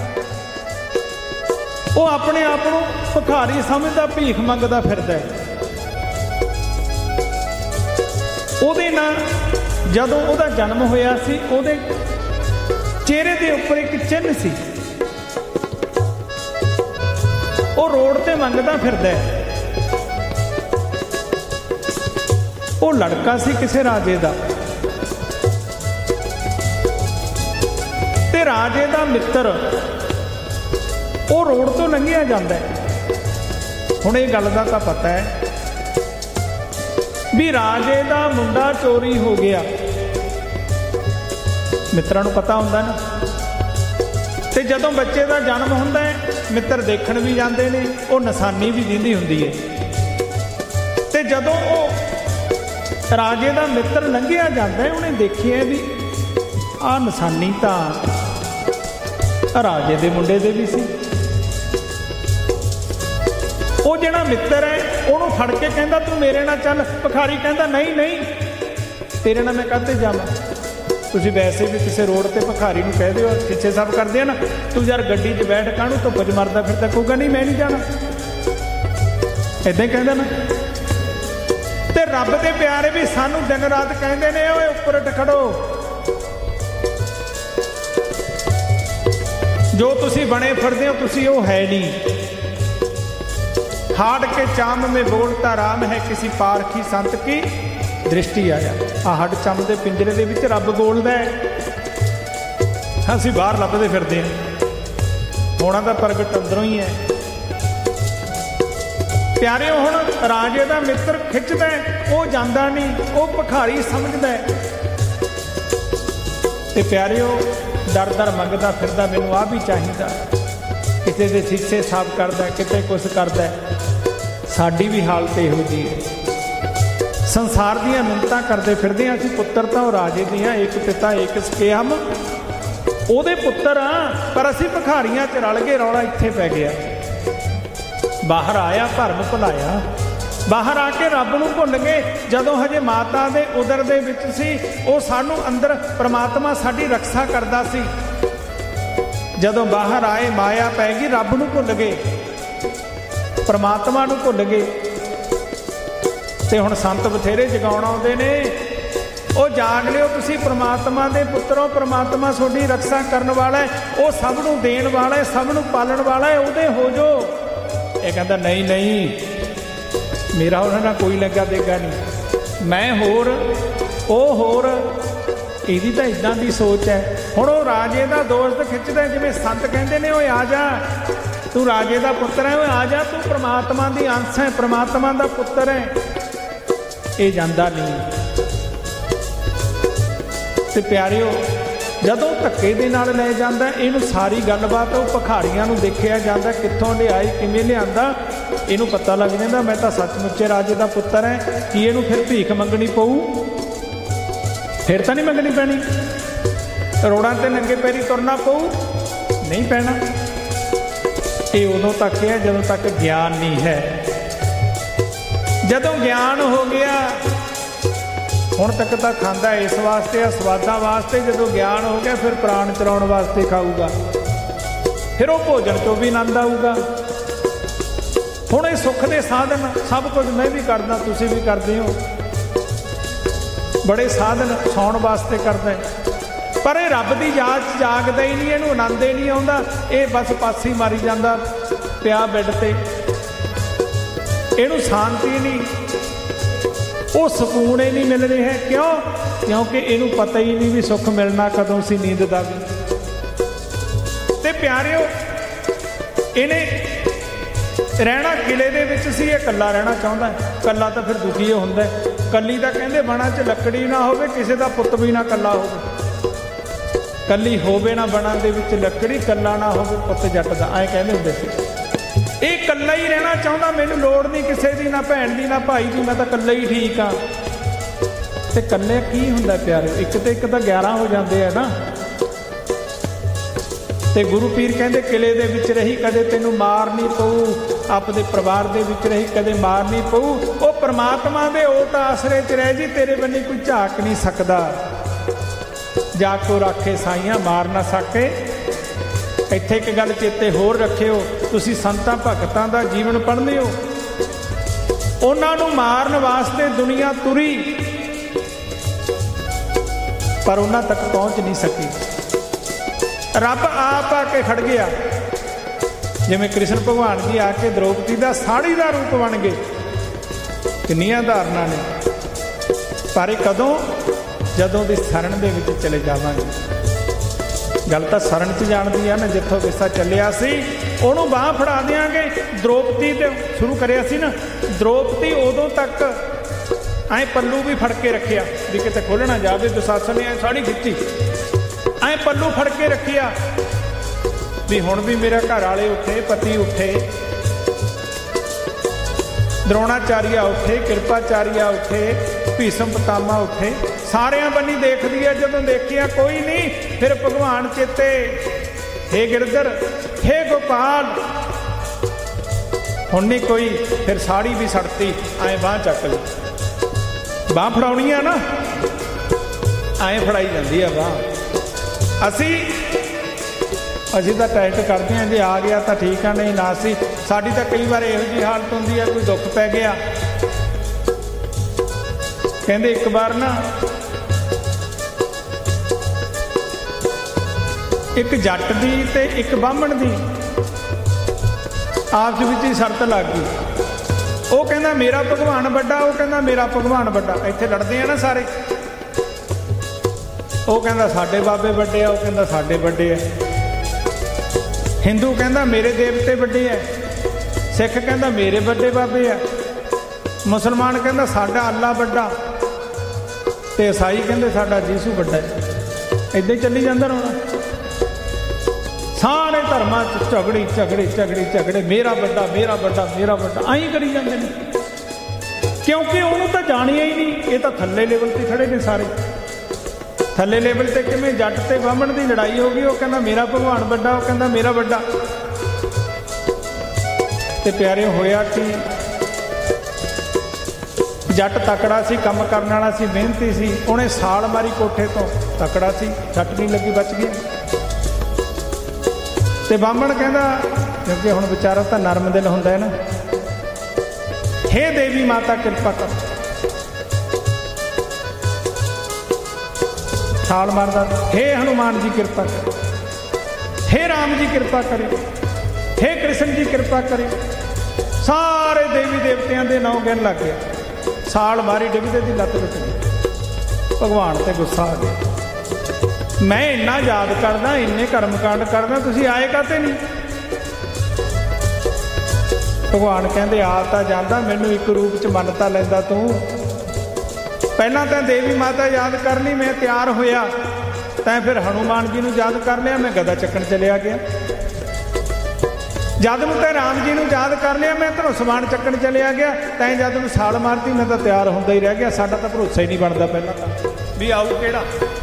ਉਹ ਆਪਣੇ ਆਪ ਨੂੰ ਭਿਖਾਰੀ ਸਮਝਦਾ, ਭੀਖ ਮੰਗਦਾ ਫਿਰਦਾ। ਉਹਦੇ ਨਾਲ ਜਦੋਂ ਉਹਦਾ ਜਨਮ ਹੋਇਆ ਸੀ, ਉਹਦੇ ਚਿਹਰੇ ਦੇ ਉੱਪਰ ਇੱਕ ਚਿੰਨ੍ਹ ਸੀ। ਉਹ ਰੋਡ ਤੇ ਮੰਗਦਾ ਫਿਰਦਾ। ਉਹ ਲੜਕਾ ਸੀ ਕਿਸੇ ਰਾਜੇ ਦਾ, ਤੇ ਰਾਜੇ ਦਾ ਮਿੱਤਰ ਉਹ ਰੋਡ ਤੋਂ ਲੰਘਿਆ ਜਾਂਦਾ। ਹੁਣ ਇਹ ਗੱਲ ਦਾ ਤਾਂ ਪਤਾ ਹੈ ਵੀ ਰਾਜੇ ਦਾ ਮੁੰਡਾ ਚੋਰੀ ਹੋ ਗਿਆ। ਮਿੱਤਰਾਂ ਨੂੰ ਪਤਾ ਹੁੰਦਾ ਨਾ, ਤੇ ਜਦੋਂ ਬੱਚੇ ਦਾ ਜਨਮ ਹੁੰਦਾ ਹੈ ਮਿੱਤਰ ਦੇਖਣ ਵੀ ਜਾਂਦੇ ਨੇ, ਉਹ ਨਿਸ਼ਾਨੀ ਵੀ ਦਿੰਦੀ ਹੁੰਦੀ ਹੈ। ਤੇ ਜਦੋਂ ਉਹ ਰਾਜੇ ਦਾ ਮਿੱਤਰ ਲੰਘਿਆ ਜਾਂਦਾ, ਉਹਨੇ ਦੇਖਿਆ ਵੀ ਆਹ ਨਿਸ਼ਾਨੀ ਤਾਂ ਰਾਜੇ ਦੇ ਮੁੰਡੇ ਦੇ ਵੀ ਸੀ। ਉਹ ਜਿਹੜਾ ਮਿੱਤਰ ਹੈ ਉਹਨੂੰ ਫੜ ਕੇ ਕਹਿੰਦਾ ਤੂੰ ਮੇਰੇ ਨਾਲ ਚੱਲ। ਭਿਖਾਰੀ ਕਹਿੰਦਾ ਨਹੀਂ ਨਹੀਂ, ਤੇਰੇ ਨਾਲ ਮੈਂ ਕਾਹਤੇ ਜਾਵਾਂ। ਤੁਸੀਂ ਵੈਸੇ ਵੀ ਕਿਸੇ ਰੋਡ ਤੇ ਭਿਖਾਰੀ ਨੂੰ ਕਹਿ ਦਿਓ, ਪਿੱਛੇ ਸਭ ਕਰਦੇ ਆ ਨਾ, ਤੂੰ ਯਾਰ ਗੱਡੀ 'ਚ ਬੈਠ, ਕਾਹਨੂੰ ਧੁੱਪ 'ਚ ਮਰਦਾ ਫਿਰਦਾ, ਕਹੂਗਾ ਨਹੀਂ ਮੈਂ ਨਹੀਂ ਜਾਣਾ, ਏਦਾਂ ਹੀ ਕਹਿੰਦਾ ਨਾ। ਤੇ ਰੱਬ ਦੇ ਪਿਆਰੇ ਵੀ ਸਾਨੂੰ ਦਿਨ ਰਾਤ ਕਹਿੰਦੇ ਨੇ, ਓਏ ਉੱਪਰ ਉੱਠ ਖੜੋ, ਜੋ ਤੁਸੀਂ ਬਣੇ ਫਿਰਦੇ ਹੋ ਤੁਸੀਂ ਉਹ ਹੈ ਨਹੀਂ। हाड़ के चाम में बोलता राम है, किसी पारखी संत की दृष्टि आया। हड़ चम के पिंजरे के विच रब बोलदा है, असीं बाहर लभदे फिरदे हां, होना तो प्रगट अंदरों ही है। प्यारे हुण राजे का मित्र खिंचदा है, वो जांदा नहीं, वो भिखारी समझदा है। ते प्यारे दर दर मंगदा फिरदा, मैनूं आ भी चाहिदा, किसी के शीशे साफ करदा, किते कुछ करदा। साडी भी हालत इहो जी है, संसार दीआं मिन्नतां करदे फिरदे हां। असीं पुत्तर तां राजे दी हां, एक पिता एक सके हम ओहदे पुत्तर हां, पर असीं भिखारियां च रल गए, रौला इत्थे पै गया। बाहर आया धर्म भुलाया, बाहर आके रब नूं भुल गए। जदों हजे माता दे उदर दे विच सी, ਉਹ सानूं अंदर परमात्मा साडी रक्षा करदा सी। जदों बाहर आए माया पै गई, रब नूं भुल गए, परमात्मा नूं भुल गए। ते हुण संत बथेरे जगाउण आउंदे ने, ਉਹ ਜਾਗ ਲਿਓ ਤੁਸੀਂ परमात्मा दे पुत्रों, परमात्मा ਤੁਹਾਡੀ रक्षा करन वाला है, ਉਹ सब नूं देण वाला है, सब नूं पालण वाला है, ਉਹਦੇ हो जो। ਇਹ ਕਹਿੰਦਾ ਨਹੀਂ ਨਹੀਂ, मेरा ਉਹਨਾਂ ਨਾਲ ਕੋਈ ਲੱਗਾ ਦੇਗਾ ਨਹੀਂ, मैं होर ਉਹ ਹੋਰ। ਇਹਦੀ ਤਾਂ ਇਦਾਂ ਦੀ ਸੋਚ ਹੈ। ਹੁਣ ਉਹ ਰਾਜੇ ਦਾ ਦੋਸਤ ਖਿੱਚਦਾ, ਜਿਵੇਂ ਸੰਤ ਕਹਿੰਦੇ ਨੇ, ਓਏ ਆ ਜਾ, ਤੂੰ ਰਾਜੇ ਦਾ ਪੁੱਤਰ ਹੈ, ਓਏ ਆ ਜਾ, ਤੂੰ परमात्मा ਦੀ ਅੰਸ਼ ਹੈ, परमात्मा ਦਾ ਪੁੱਤਰ ਹੈ। ਇਹ ਜਾਂਦਾ ਨਹੀਂ। ਤੇ ਪਿਆਰਿਓ, ਜਦੋਂ ਧੱਕੇ ਦੇ ਨਾਲ ਲੈ ਜਾਂਦਾ, ਇਹਨੂੰ ਸਾਰੀ ਗੱਲਬਾਤ ਉਹ ਭਿਖਾਰੀਆਂ ਨੂੰ ਦੇਖਿਆ ਜਾਂਦਾ, ਕਿੱਥੋਂ ਲਿਆਈ, ਕਿਵੇਂ ਲਿਆਂਦਾ, ਇਹਨੂੰ ਪਤਾ ਲੱਗ ਜਾਂਦਾ ਮੈਂ ਤਾਂ ਸੱਚਮੁੱਚੇ ਰਾਜੇ ਦਾ ਪੁੱਤਰ ਹੈ। ਕੀ ਇਹਨੂੰ ਫਿਰ ਭੀਖ ਮੰਗਣੀ ਪਊ? ਫਿਰ ਤਾਂ ਨਹੀਂ ਮੰਗਣੀ ਪੈਣੀ। ਰੋੜਾਂ ਤੇ ਨੰਗੇ ਪੈਰੀ ਤੁਰਨਾ ਪਊ? ਨਹੀਂ ਪੈਣਾ। ਇਹ ਉਦੋਂ ਤੱਕ ਹੈ ਜਦੋਂ ਤੱਕ ਗਿਆਨ ਨਹੀਂ ਹੈ। ਜਦੋਂ ਗਿਆਨ ਹੋ ਗਿਆ, ਹੁਣ ਤੱਕ ਤਾਂ ਖਾਂਦਾ ਇਸ ਵਾਸਤੇ ਆ, ਸਵਾਦਾਂ ਵਾਸਤੇ। ਜਦੋਂ ਗਿਆਨ ਹੋ ਗਿਆ, ਫਿਰ ਪ੍ਰਾਣ ਚਰਾਉਣ ਵਾਸਤੇ ਖਾਊਗਾ, ਫਿਰ ਉਹ ਭੋਜਨ ਤੋਂ ਵੀ ਆਨੰਦ ਆਊਗਾ। ਹੁਣ ਇਹ ਸੁੱਖ ਦੇ ਸਾਧਨ ਸਭ ਕੁਝ ਮੈਂ ਵੀ ਕਰਦਾ, ਤੁਸੀਂ ਵੀ ਕਰਦੇ ਹੋ, ਬੜੇ ਸਾਧਨ ਸੌਣ ਵਾਸਤੇ ਕਰਦਾ, ਪਰ ਇਹ ਰੱਬ ਦੀ ਯਾਦ 'ਚ ਜਾਗਦਾ ਹੀ ਨਹੀਂ, ਇਹਨੂੰ ਆਨੰਦ ਹੀ ਨਹੀਂ ਆਉਂਦਾ। ਇਹ ਬਸ ਪਾਸੇ ਮਾਰੀ ਜਾਂਦਾ ਪਿਆ ਬੈੱਡ ਤੇ, ਇਹਨੂੰ ਸ਼ਾਂਤੀ ਨਹੀਂ, ਉਹ ਸਕੂਨ ਹੀ ਨਹੀਂ ਮਿਲ ਰਿਹਾ। ਕਿਉਂ? ਕਿਉਂਕਿ ਇਹਨੂੰ ਪਤਾ ਹੀ ਨਹੀਂ ਵੀ ਸੁੱਖ ਮਿਲਣਾ ਕਦੋਂ ਸੀ, ਨੀਂਦ ਦਾ ਵੀ। ਤੇ ਪਿਆਰਿਓ, ਇਹਨੇ ਰਹਿਣਾ ਕਿਲੇ ਦੇ ਵਿੱਚ ਸੀ, ਇਹ ਇਕੱਲਾ ਰਹਿਣਾ ਚਾਹੁੰਦਾ। ਇਕੱਲਾ ਤਾਂ ਫਿਰ ਦੁਖੀ ਹੁੰਦਾ। ਕੱਲੀ ਤਾਂ ਕਹਿੰਦੇ ਬਣਾ 'ਚ ਲੱਕੜੀ ਨਾ ਹੋਵੇ, ਕਿਸੇ ਦਾ ਪੁੱਤ ਵੀ ਨਾ ਇਕੱਲਾ ਹੋਵੇ। ਕੱਲੀ ਹੋਵੇ ਨਾ ਬਣਾ ਦੇ ਵਿੱਚ ਲੱਕੜੀ, ਇਕੱਲਾ ਨਾ ਹੋਵੇ ਪੁੱਤ ਜੱਟ ਦਾ, ਐਂ ਕਹਿੰਦੇ ਹੁੰਦੇ ਸੀ। ਇਹ ਇਕੱਲਾ ਹੀ ਰਹਿਣਾ ਚਾਹੁੰਦਾ, ਮੈਨੂੰ ਲੋੜ ਨਹੀਂ ਕਿਸੇ ਦੀ, ਨਾ ਭੈਣ ਦੀ ਨਾ ਭਾਈ ਦੀ, ਮੈਂ ਤਾਂ ਇਕੱਲਾ ਹੀ ਠੀਕ ਆ। ਤੇ ਇਕੱਲੇ ਕੀ ਹੁੰਦਾ ਪਿਆਰੇ, ਇੱਕ ਤੇ ਇੱਕ ਤਾਂ 11 ਹੋ ਜਾਂਦੇ ਆ ਨਾ। ਤੇ ਗੁਰੂ ਪੀਰ ਕਹਿੰਦੇ ਕਿਲੇ ਦੇ ਵਿੱਚ ਰਹੀ ਕਦੇ ਤੈਨੂੰ ਮਾਰ ਨਹੀਂ ਪਊ, ਆਪਦੇ ਪਰਿਵਾਰ ਦੇ ਵਿੱਚ ਰਹੀ ਕਦੇ ਮਾਰ ਨਹੀਂ ਪਊ। ਉਹ ਪਰਮਾਤਮਾ ਦੇ ਓਟ ਆਸਰੇ 'ਚ ਰਹਿ ਜੀ, ਤੇਰੇ ਬੰਨੀ ਕੋਈ ਝਾਕ ਨਹੀਂ ਸਕਦਾ। ਜਾ ਕੋ ਰਾਖੇ ਸਾਈਆਂ ਮਾਰ ਨਾ ਸਕੇ। ਇੱਥੇ ਇੱਕ ਗੱਲ ਚੇਤੇ ਹੋਰ ਰੱਖਿਓ, ਤੁਸੀਂ ਸੰਤਾਂ ਭਗਤਾਂ ਦਾ ਜੀਵਨ ਪੜ੍ਹਦੇ ਹੋ, ਉਹਨਾਂ ਨੂੰ ਮਾਰਨ ਵਾਸਤੇ ਦੁਨੀਆ ਤੁਰੀ ਪਰ ਉਹਨਾਂ ਤੱਕ ਪਹੁੰਚ ਨਹੀਂ ਸਕੀ। ਰੱਬ ਆਪ ਆ ਕੇ ਖੜ ਗਿਆ। ਜਿਵੇਂ ਕ੍ਰਿਸ਼ਨ ਭਗਵਾਨ ਜੀ ਆ ਕੇ ਦ੍ਰੋਪਦੀ ਦਾ ਸਾੜੀ ਦਾ ਰੂਪ ਬਣ ਗਏ, ਕਿੰਨੀਆਂ ਧਾਰਨਾ ਨੇ। ਪਰ ਇਹ ਕਦੋਂ? ਜਦੋਂ ਦੀ ਸ਼ਰਨ ਦੇ ਵਿੱਚ ਚਲੇ ਜਾਵਾਂਗੇ। ਗੱਲ ਤਾਂ ਸ਼ਰਨ 'ਚ ਜਾਣ ਦੀ ਆ ਨਾ। ਜਿੱਥੋਂ ਕਿੱਸਾ ਚੱਲਿਆ ਸੀ ਉਹਨੂੰ ਬਾਂਹ ਫੜਾ ਦਿਆਂਗੇ। ਦ੍ਰੋਪਦੀ ਤੇ ਸ਼ੁਰੂ ਕਰਿਆ ਸੀ ਨਾ, ਦ੍ਰੋਪਦੀ ਉਦੋਂ ਤੱਕ ਐਂ ਪੱਲੂ ਵੀ ਫੜ ਕੇ ਰੱਖਿਆ ਵੀ ਕਿਤੇ ਖੋਲ੍ਹ ਨਾ ਜਾਵੇ। ਦੁਸ਼ਾਸਨ ਨੇ ਐਂ ਸਾੜੀ ਖਿੱਚੀ, ਐਂ ਪੱਲੂ ਫੜ ਕੇ ਰੱਖਿਆ ਵੀ ਹੁਣ ਵੀ ਮੇਰਾ ਘਰ ਵਾਲੇ ਉੱਠੇ, ਪਤੀ ਉੱਠੇ, ਦਰੋਣਾਚਾਰੀਆ ਉੱਠੇ, ਕਿਰਪਾਚਾਰੀਆ ਉੱਠੇ, ਭੀਸ਼ਮ ਪਿਤਾਮਾ ਉੱਠੇ। ਸਾਰਿਆਂ ਬੰਨੀ ਦੇਖਦੀ ਹੈ, ਜਦੋਂ ਦੇਖਿਆ ਕੋਈ ਨਹੀਂ, ਫਿਰ ਭਗਵਾਨ ਚੇਤੇ, ਹੇ ਗਿਰਧਰ, ਹੇ ਗੋਪਾਲ, ਹੁਣ ਨਹੀਂ ਕੋਈ। ਫਿਰ ਸਾੜੀ ਵੀ ਸੜਤੀ, ਐਂ ਬਾਂਹ ਚੱਕ ਲਈ। ਬਾਂਹ ਫੜਾਉਣੀ ਆ ਨਾ, ਐਂ ਫੜਾਈ ਜਾਂਦੀ ਆ ਬਾਂਹ। ਅਸੀਂ ਤਾਂ ਟੈਸਟ ਕਰਦੇ ਹਾਂ, ਜੇ ਆ ਗਿਆ ਤਾਂ ਠੀਕ ਆ, ਨਹੀਂ ਨਾ ਸੀ। ਸਾਡੀ ਤਾਂ ਕਈ ਵਾਰ ਇਹੋ ਜਿਹੀ ਹਾਲਤ ਹੁੰਦੀ ਆ, ਕੋਈ ਦੁੱਖ ਪੈ ਗਿਆ। ਕਹਿੰਦੇ ਇੱਕ ਵਾਰ ਨਾ ਇੱਕ ਜੱਟ ਦੀ ਤੇ ਇੱਕ ਬਾਹਮਣ ਦੀ ਆਪਸ ਵਿੱਚ ਹੀ ਸ਼ਰਤ ਲੱਗ ਗਈ। ਉਹ ਕਹਿੰਦਾ ਮੇਰਾ ਭਗਵਾਨ ਵੱਡਾ, ਉਹ ਕਹਿੰਦਾ ਮੇਰਾ ਭਗਵਾਨ ਵੱਡਾ। ਇੱਥੇ ਲੜਦੇ ਆ ਨਾ ਸਾਰੇ। ਉਹ ਕਹਿੰਦਾ ਸਾਡੇ ਬਾਬੇ ਵੱਡੇ ਆ, ਉਹ ਕਹਿੰਦਾ ਸਾਡੇ ਵੱਡੇ ਆ। ਹਿੰਦੂ ਕਹਿੰਦਾ ਮੇਰੇ ਦੇਵਤੇ ਵੱਡੇ ਆ, ਸਿੱਖ ਕਹਿੰਦਾ ਮੇਰੇ ਵੱਡੇ ਬਾਬੇ ਆ, ਮੁਸਲਮਾਨ ਕਹਿੰਦਾ ਸਾਡਾ ਅੱਲਾ ਵੱਡਾ, ਤੇ ਈਸਾਈ ਕਹਿੰਦੇ ਸਾਡਾ ਯੀਸ਼ੂ ਵੱਡਾ। ਇੱਦਾਂ ਹੀ ਚੱਲੀ ਜਾਂਦਾ ਹੁਣ। ਸਾਰੇ ਧਰਮਾਂ 'ਚ ਝਗੜੇ ਝਗੜੇ ਝਗੜੇ ਝਗੜੇ, ਮੇਰਾ ਵੱਡਾ ਮੇਰਾ ਵੱਡਾ ਮੇਰਾ ਵੱਡਾ, ਆਈਂ ਕਰੀ ਜਾਂਦੇ ਨੇ। ਕਿਉਂਕਿ ਉਹਨੂੰ ਤਾਂ ਜਾਣਿਆ ਹੀ ਨਹੀਂ। ਇਹ ਤਾਂ ਥੱਲੇ ਲੈਵਲ 'ਤੇ ਖੜੇ ਨੇ ਸਾਰੇ। ਥੱਲੇ ਲੈਵਲ 'ਤੇ ਕਿਵੇਂ ਜੱਟ ਤੇ ਬਾਹਮਣ ਦੀ ਲੜਾਈ ਹੋ ਗਈ। ਉਹ ਕਹਿੰਦਾ ਮੇਰਾ ਭਗਵਾਨ ਵੱਡਾ, ਉਹ ਕਹਿੰਦਾ ਮੇਰਾ ਵੱਡਾ। ਤੇ ਪਿਆਰੇ ਹੋਇਆ ਕਿ ਜੱਟ ਤਕੜਾ ਸੀ, ਕੰਮ ਕਰਨ ਵਾਲਾ ਸੀ, ਮਿਹਨਤੀ ਸੀ। ਉਹਨੇ ਸਾਲ ਮਾਰੀ ਕੋਠੇ ਤੋਂ, ਤਕੜਾ ਸੀ, ਸੱਟ ਨਹੀਂ ਲੱਗੀ, ਬਚ ਗਿਆ। ਤੇ ਬਾਹਮਣ ਕਹਿੰਦਾ, ਕਿਉਂਕਿ ਹੁਣ ਵਿਚਾਰਾ ਤਾਂ ਨਰਮ ਦਿਲ ਹੁੰਦਾ ਹੈ ਨਾ, ਹੇ ਦੇਵੀ ਮਾਤਾ ਕਿਰਪਾ ਕਰ। ਛਾਲ ਮਾਰਦਾ, ਹੇ ਹਨੂਮਾਨ ਜੀ ਕਿਰਪਾ ਕਰ, ਹੇ ਰਾਮ ਜੀ ਕਿਰਪਾ ਕਰੇ, ਹੇ ਕ੍ਰਿਸ਼ਨ ਜੀ ਕਿਰਪਾ ਕਰੇ। ਸਾਰੇ ਦੇਵੀ ਦੇਵਤਿਆਂ ਦੇ ਨਾਂ ਗਿਣ ਲੱਗ ਗਿਆ। ਛਾਲ ਮਾਰੀ, ਡਿੱਗਦੇ ਦੀ ਲੱਤ ਟੁੱਟ ਗਈ। ਭਗਵਾਨ ਤੇ ਗੁੱਸਾ ਆ ਗਿਆ। ਮੈਂ ਇੰਨਾ ਯਾਦ ਕਰਦਾ, ਇੰਨੇ ਕਰਮਕਾਂਡ ਕਰਦਾ, ਤੁਸੀਂ ਆਏ ਕਾਹਤੇ ਨਹੀਂ? ਭਗਵਾਨ ਕਹਿੰਦੇ ਆ ਤਾਂ ਜਾਂਦਾ, ਮੈਨੂੰ ਇੱਕ ਰੂਪ 'ਚ ਮੰਨ ਤਾਂ ਲੈਂਦਾ ਤੂੰ। ਪਹਿਲਾਂ ਤਾਂ ਦੇਵੀ ਮਾਤਾ ਯਾਦ ਕਰ ਲਈ, ਮੈਂ ਤਿਆਰ ਹੋਇਆ। ਤੈਂ ਫਿਰ ਹਨੂਮਾਨ ਜੀ ਨੂੰ ਯਾਦ ਕਰ ਲਿਆ, ਮੈਂ ਗਦਾ ਚੱਕਣ ਚਲਿਆ ਗਿਆ। ਜਦ ਨੂੰ ਤੈਂ ਰਾਮ ਜੀ ਨੂੰ ਯਾਦ ਕਰ ਲਿਆ, ਮੈਂ ਧਨੁਸ਼ ਬਾਣ ਚੱਕਣ ਚਲਿਆ ਗਿਆ। ਤੈਂ ਜਦ ਨੂੰ ਛਾਲ ਮਾਰਤੀ, ਮੈਂ ਤਾਂ ਤਿਆਰ ਹੁੰਦਾ ਹੀ ਰਹਿ ਗਿਆ। ਸਾਡਾ ਤਾਂ ਭਰੋਸਾ ਹੀ ਨਹੀਂ ਬਣਦਾ ਪਹਿਲਾਂ ਤਾਂ ਵੀ ਆਊ ਕਿਹੜਾ।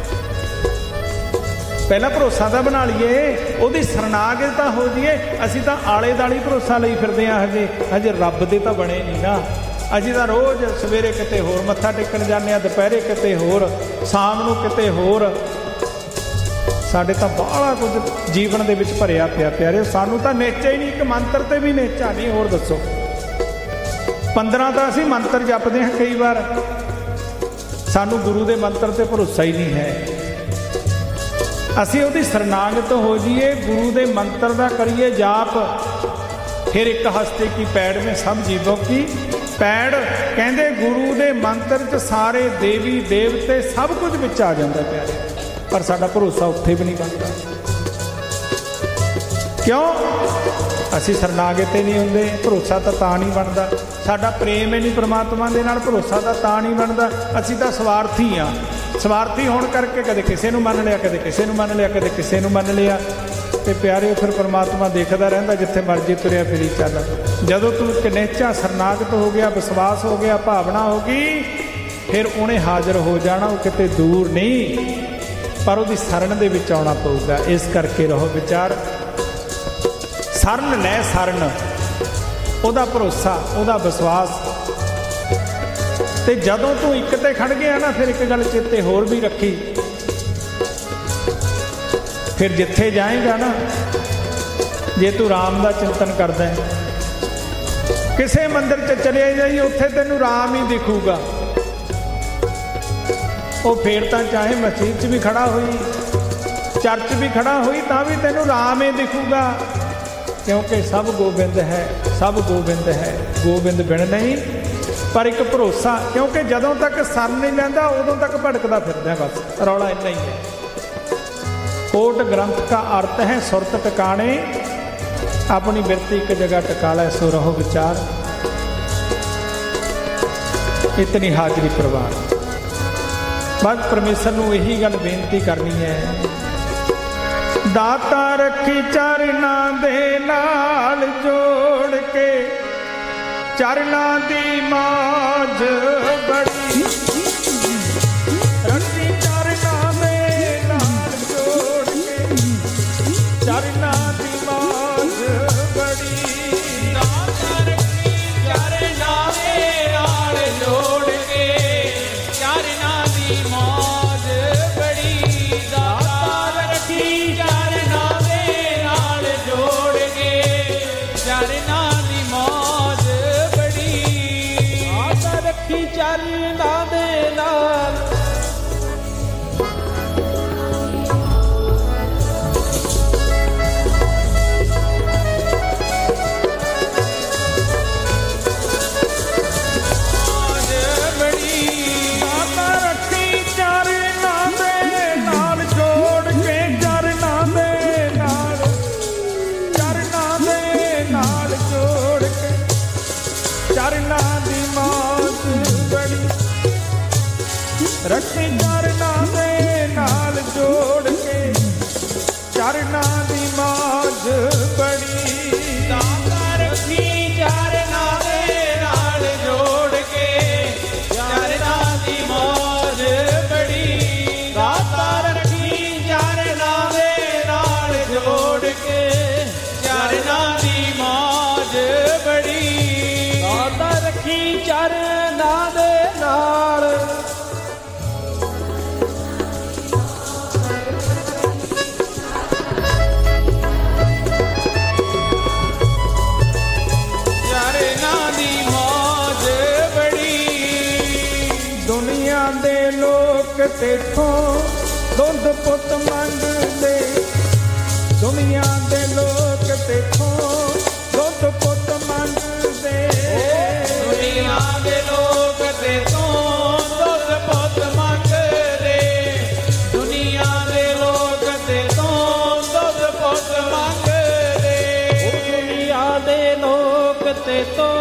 ਪਹਿਲਾਂ ਭਰੋਸਾ ਤਾਂ ਬਣਾ ਲਈਏ, ਉਹਦੀ ਸ਼ਰਨਾਗਤ ਤਾਂ ਹੋ ਜਾਈਏ। ਅਸੀਂ ਤਾਂ ਆਲੇ ਦਾਲੀ ਭਰੋਸਾ ਲਈ ਫਿਰਦੇ ਹਾਂ। ਹਜੇ ਰੱਬ ਦੇ ਤਾਂ ਬਣੇ ਨਹੀਂ ਨਾ। ਅਸੀਂ ਤਾਂ ਰੋਜ਼ ਸਵੇਰੇ ਕਿਤੇ ਹੋਰ ਮੱਥਾ ਟੇਕਣ ਜਾਂਦੇ ਹਾਂ, ਦੁਪਹਿਰੇ ਕਿਤੇ ਹੋਰ, ਸ਼ਾਮ ਨੂੰ ਕਿਤੇ ਹੋਰ। ਸਾਡੇ ਤਾਂ ਬਾਹਲਾ ਕੁਝ ਜੀਵਨ ਦੇ ਵਿੱਚ ਭਰਿਆ ਪਿਆ ਪਿਆਰੇ। ਸਾਨੂੰ ਤਾਂ ਨੇਚਾ ਹੀ ਨਹੀਂ, ਇੱਕ ਮੰਤਰ ਤੇ ਵੀ ਨੇਚਾ ਨਹੀਂ। ਹੋਰ ਦੱਸੋ, 15 ਤਾਂ ਅਸੀਂ ਮੰਤਰ ਜਪਦੇ ਹਾਂ ਕਈ ਵਾਰ, ਸਾਨੂੰ ਗੁਰੂ ਦੇ ਮੰਤਰ ਤੇ ਭਰੋਸਾ ਹੀ ਨਹੀਂ ਹੈ। ਅਸੀਂ ਉਹਦੀ ਸ਼ਰਨਾਗਤ ਹੋ ਜਾਈਏ, ਗੁਰੂ ਦੇ ਮੰਤਰ ਦਾ ਕਰੀਏ ਜਾਪ। ਫਿਰ ਇੱਕ ਹਸਤੇ ਕੀ ਪੈੜ में ਸਭ ਜੀਵੋਂ ਕੀ ਪੈੜ। ਕਹਿੰਦੇ ਗੁਰੂ ਦੇ ਮੰਤਰ 'ਚ ਸਾਰੇ ਦੇਵੀ ਦੇਵਤੇ ਸਭ ਕੁਝ ਵਿੱਚ ਆ ਜਾਂਦਾ ਪਿਆਰੇ। ਪਰ ਸਾਡਾ ਭਰੋਸਾ ਉੱਥੇ ਵੀ ਨਹੀਂ ਬਣਦਾ। ਕਿਉਂ? ਅਸੀਂ ਸ਼ਰਨਾਗਤ ਹੀ ਨਹੀਂ ਹੁੰਦੇ। ਭਰੋਸਾ ਤਾਂ ਨਹੀਂ ਬਣਦਾ। ਸਾਡਾ ਪ੍ਰੇਮ ਹੀ ਨਹੀਂ ਪਰਮਾਤਮਾ ਦੇ ਨਾਲ, ਭਰੋਸਾ ਤਾਂ ਨਹੀਂ ਬਣਦਾ। ਅਸੀਂ ਤਾਂ ਸਵਾਰਥੀ ਹਾਂ। ਸਵਾਰਥੀ ਹੋਣ ਕਰਕੇ ਕਦੇ ਕਿਸੇ ਨੂੰ ਮੰਨ ਲਿਆ, ਕਦੇ ਕਿਸੇ ਨੂੰ ਮੰਨ ਲਿਆ, ਕਦੇ ਕਿਸੇ ਨੂੰ ਮੰਨ ਲਿਆ। ਤੇ ਪਿਆਰਿਓ ਫਿਰ ਪਰਮਾਤਮਾ ਦੇਖਦਾ ਰਹਿੰਦਾ, ਜਿੱਥੇ ਮਰਜੀ ਤੁਰਿਆ ਫਿਰੀ ਚੱਲ। ਜਦੋਂ ਤੂੰ ਕਨੇਚਾ ਸਰਨਾਗਤ ਹੋ ਗਿਆ, ਵਿਸ਼ਵਾਸ ਹੋ ਗਿਆ, ਭਾਵਨਾ ਹੋ ਗਈ, ਫਿਰ ਉਹਨੇ ਹਾਜ਼ਰ ਹੋ ਜਾਣਾ। ਉਹ ਕਿਤੇ ਦੂਰ ਨਹੀਂ, ਪਰ ਉਹਦੀ ਸ਼ਰਨ ਦੇ ਵਿੱਚ ਆਉਣਾ ਪਊਗਾ। ਇਸ ਕਰਕੇ ਰਹੋ ਵਿਚਾਰ, ਸ਼ਰਨ ਲੈ ਸ਼ਰਨ, ਉਹਦਾ ਭਰੋਸਾ, ਉਹਦਾ ਵਿਸ਼ਵਾਸ। ਤੇ ਜਦੋਂ ਤੂੰ ਇੱਕ ਤੇ ਖੜ ਗਿਆ ਨਾ, ਫਿਰ ਇੱਕ ਗੱਲ ਚੇਤੇ ਹੋਰ ਵੀ ਰੱਖੀ, ਫਿਰ ਜਿੱਥੇ ਜਾਏਗਾ ਨਾ, ਜੇ ਤੂੰ ਰਾਮ ਦਾ ਚਿੰਤਨ ਕਰਦਾ ਹੈ, ਕਿਸੇ ਮੰਦਿਰ 'ਚ ਚਲਿਆ ਜਾਈ, ਉੱਥੇ ਤੈਨੂੰ ਰਾਮ ਹੀ ਦਿਖੂਗਾ। ਉਹ ਫੇਰ ਤਾਂ ਚਾਹੇ ਮਸਜਿਦ 'ਚ ਵੀ ਖੜਾ ਹੋਈ, ਚਰਚ ਵੀ ਖੜਾ ਹੋਈ, ਤਾਂ ਵੀ ਤੈਨੂੰ ਰਾਮ ਹੀ ਦਿਖੂਗਾ, ਕਿਉਂਕਿ ਸਭ ਗੋਬਿੰਦ ਹੈ, ਸਭ ਗੋਬਿੰਦ ਹੈ, ਗੋਬਿੰਦ ਬਿਨ ਨਹੀਂ। ਪਰ ਇੱਕ ਭਰੋਸਾ, ਕਿਉਂਕਿ ਜਦੋਂ ਤੱਕ ਸਰ ਨਹੀਂ ਲੈਂਦਾ ਉਦੋਂ ਤੱਕ ਭਟਕਦਾ ਫਿਰਦਾ, ਬਸ ਰੌਲਾ ਇੰਨਾ ਹੀ ਹੈ। ਕੋਟ ग्रंथ का अर्थ है सुरत टिकाणे, अपनी बिरती एक जगह टिका लै, सो रहो विचार। इतनी हाजरी प्रवान, बस परमेश्वर नूं यही गल बेनती करनी है, दाता रखी चरना दे नाल जोड़ के, चरना दी माज बड़ी, चरना दी माज बड़ी, दाता रखी चरना दे नाल जोड़ के, चरना दी मौज बड़ी, दाता रखी चरना दे नाल जोड़ के, चरना दी मौज बड़ी, दाता रखी चरना दे नाल। रखी चरना दे नाल जोड़ के, चरना दी मौज बड़ी, दाता रखी चरना दे नाल जोड़ के, चरना दी मौज बड़ी, दाता रखी चरना दे नाल जोड़ के, चरना दी मौज बड़ी, दाता रखी चरना दे नाल। तेथों दुध पुत मंगदे, दुनिया दे लोग तेथों दुध पुत मंगदे, दुनिया दे लोग तेथों दुध पुत मंगदे, दुनिया दे लोग तेथों दुध पुत मंगदे, दुनिया दे लोग तेथों,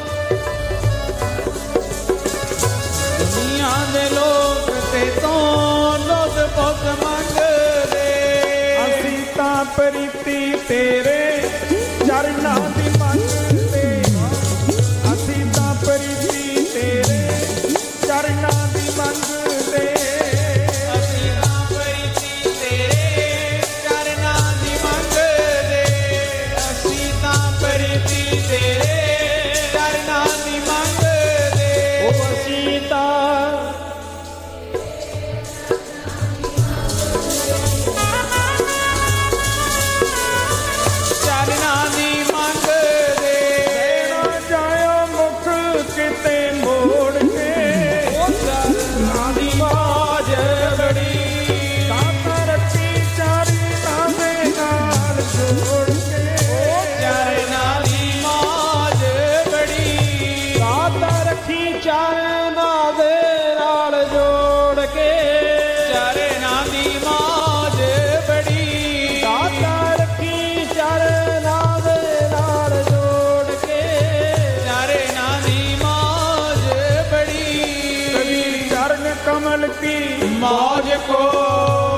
दुनिया दे लोग दुध पुत मंगदे, असीं तां प्रीति तेरे चरना दी मंगदे, असीं तां प्रीति तेरे चरना दी मंगदे, असीं तां प्रीति तेरे चरना दी मंगदे, असीं तां प्रीति तेरे चरना दी मंगदे, ओ असीं तां कमल की मौज को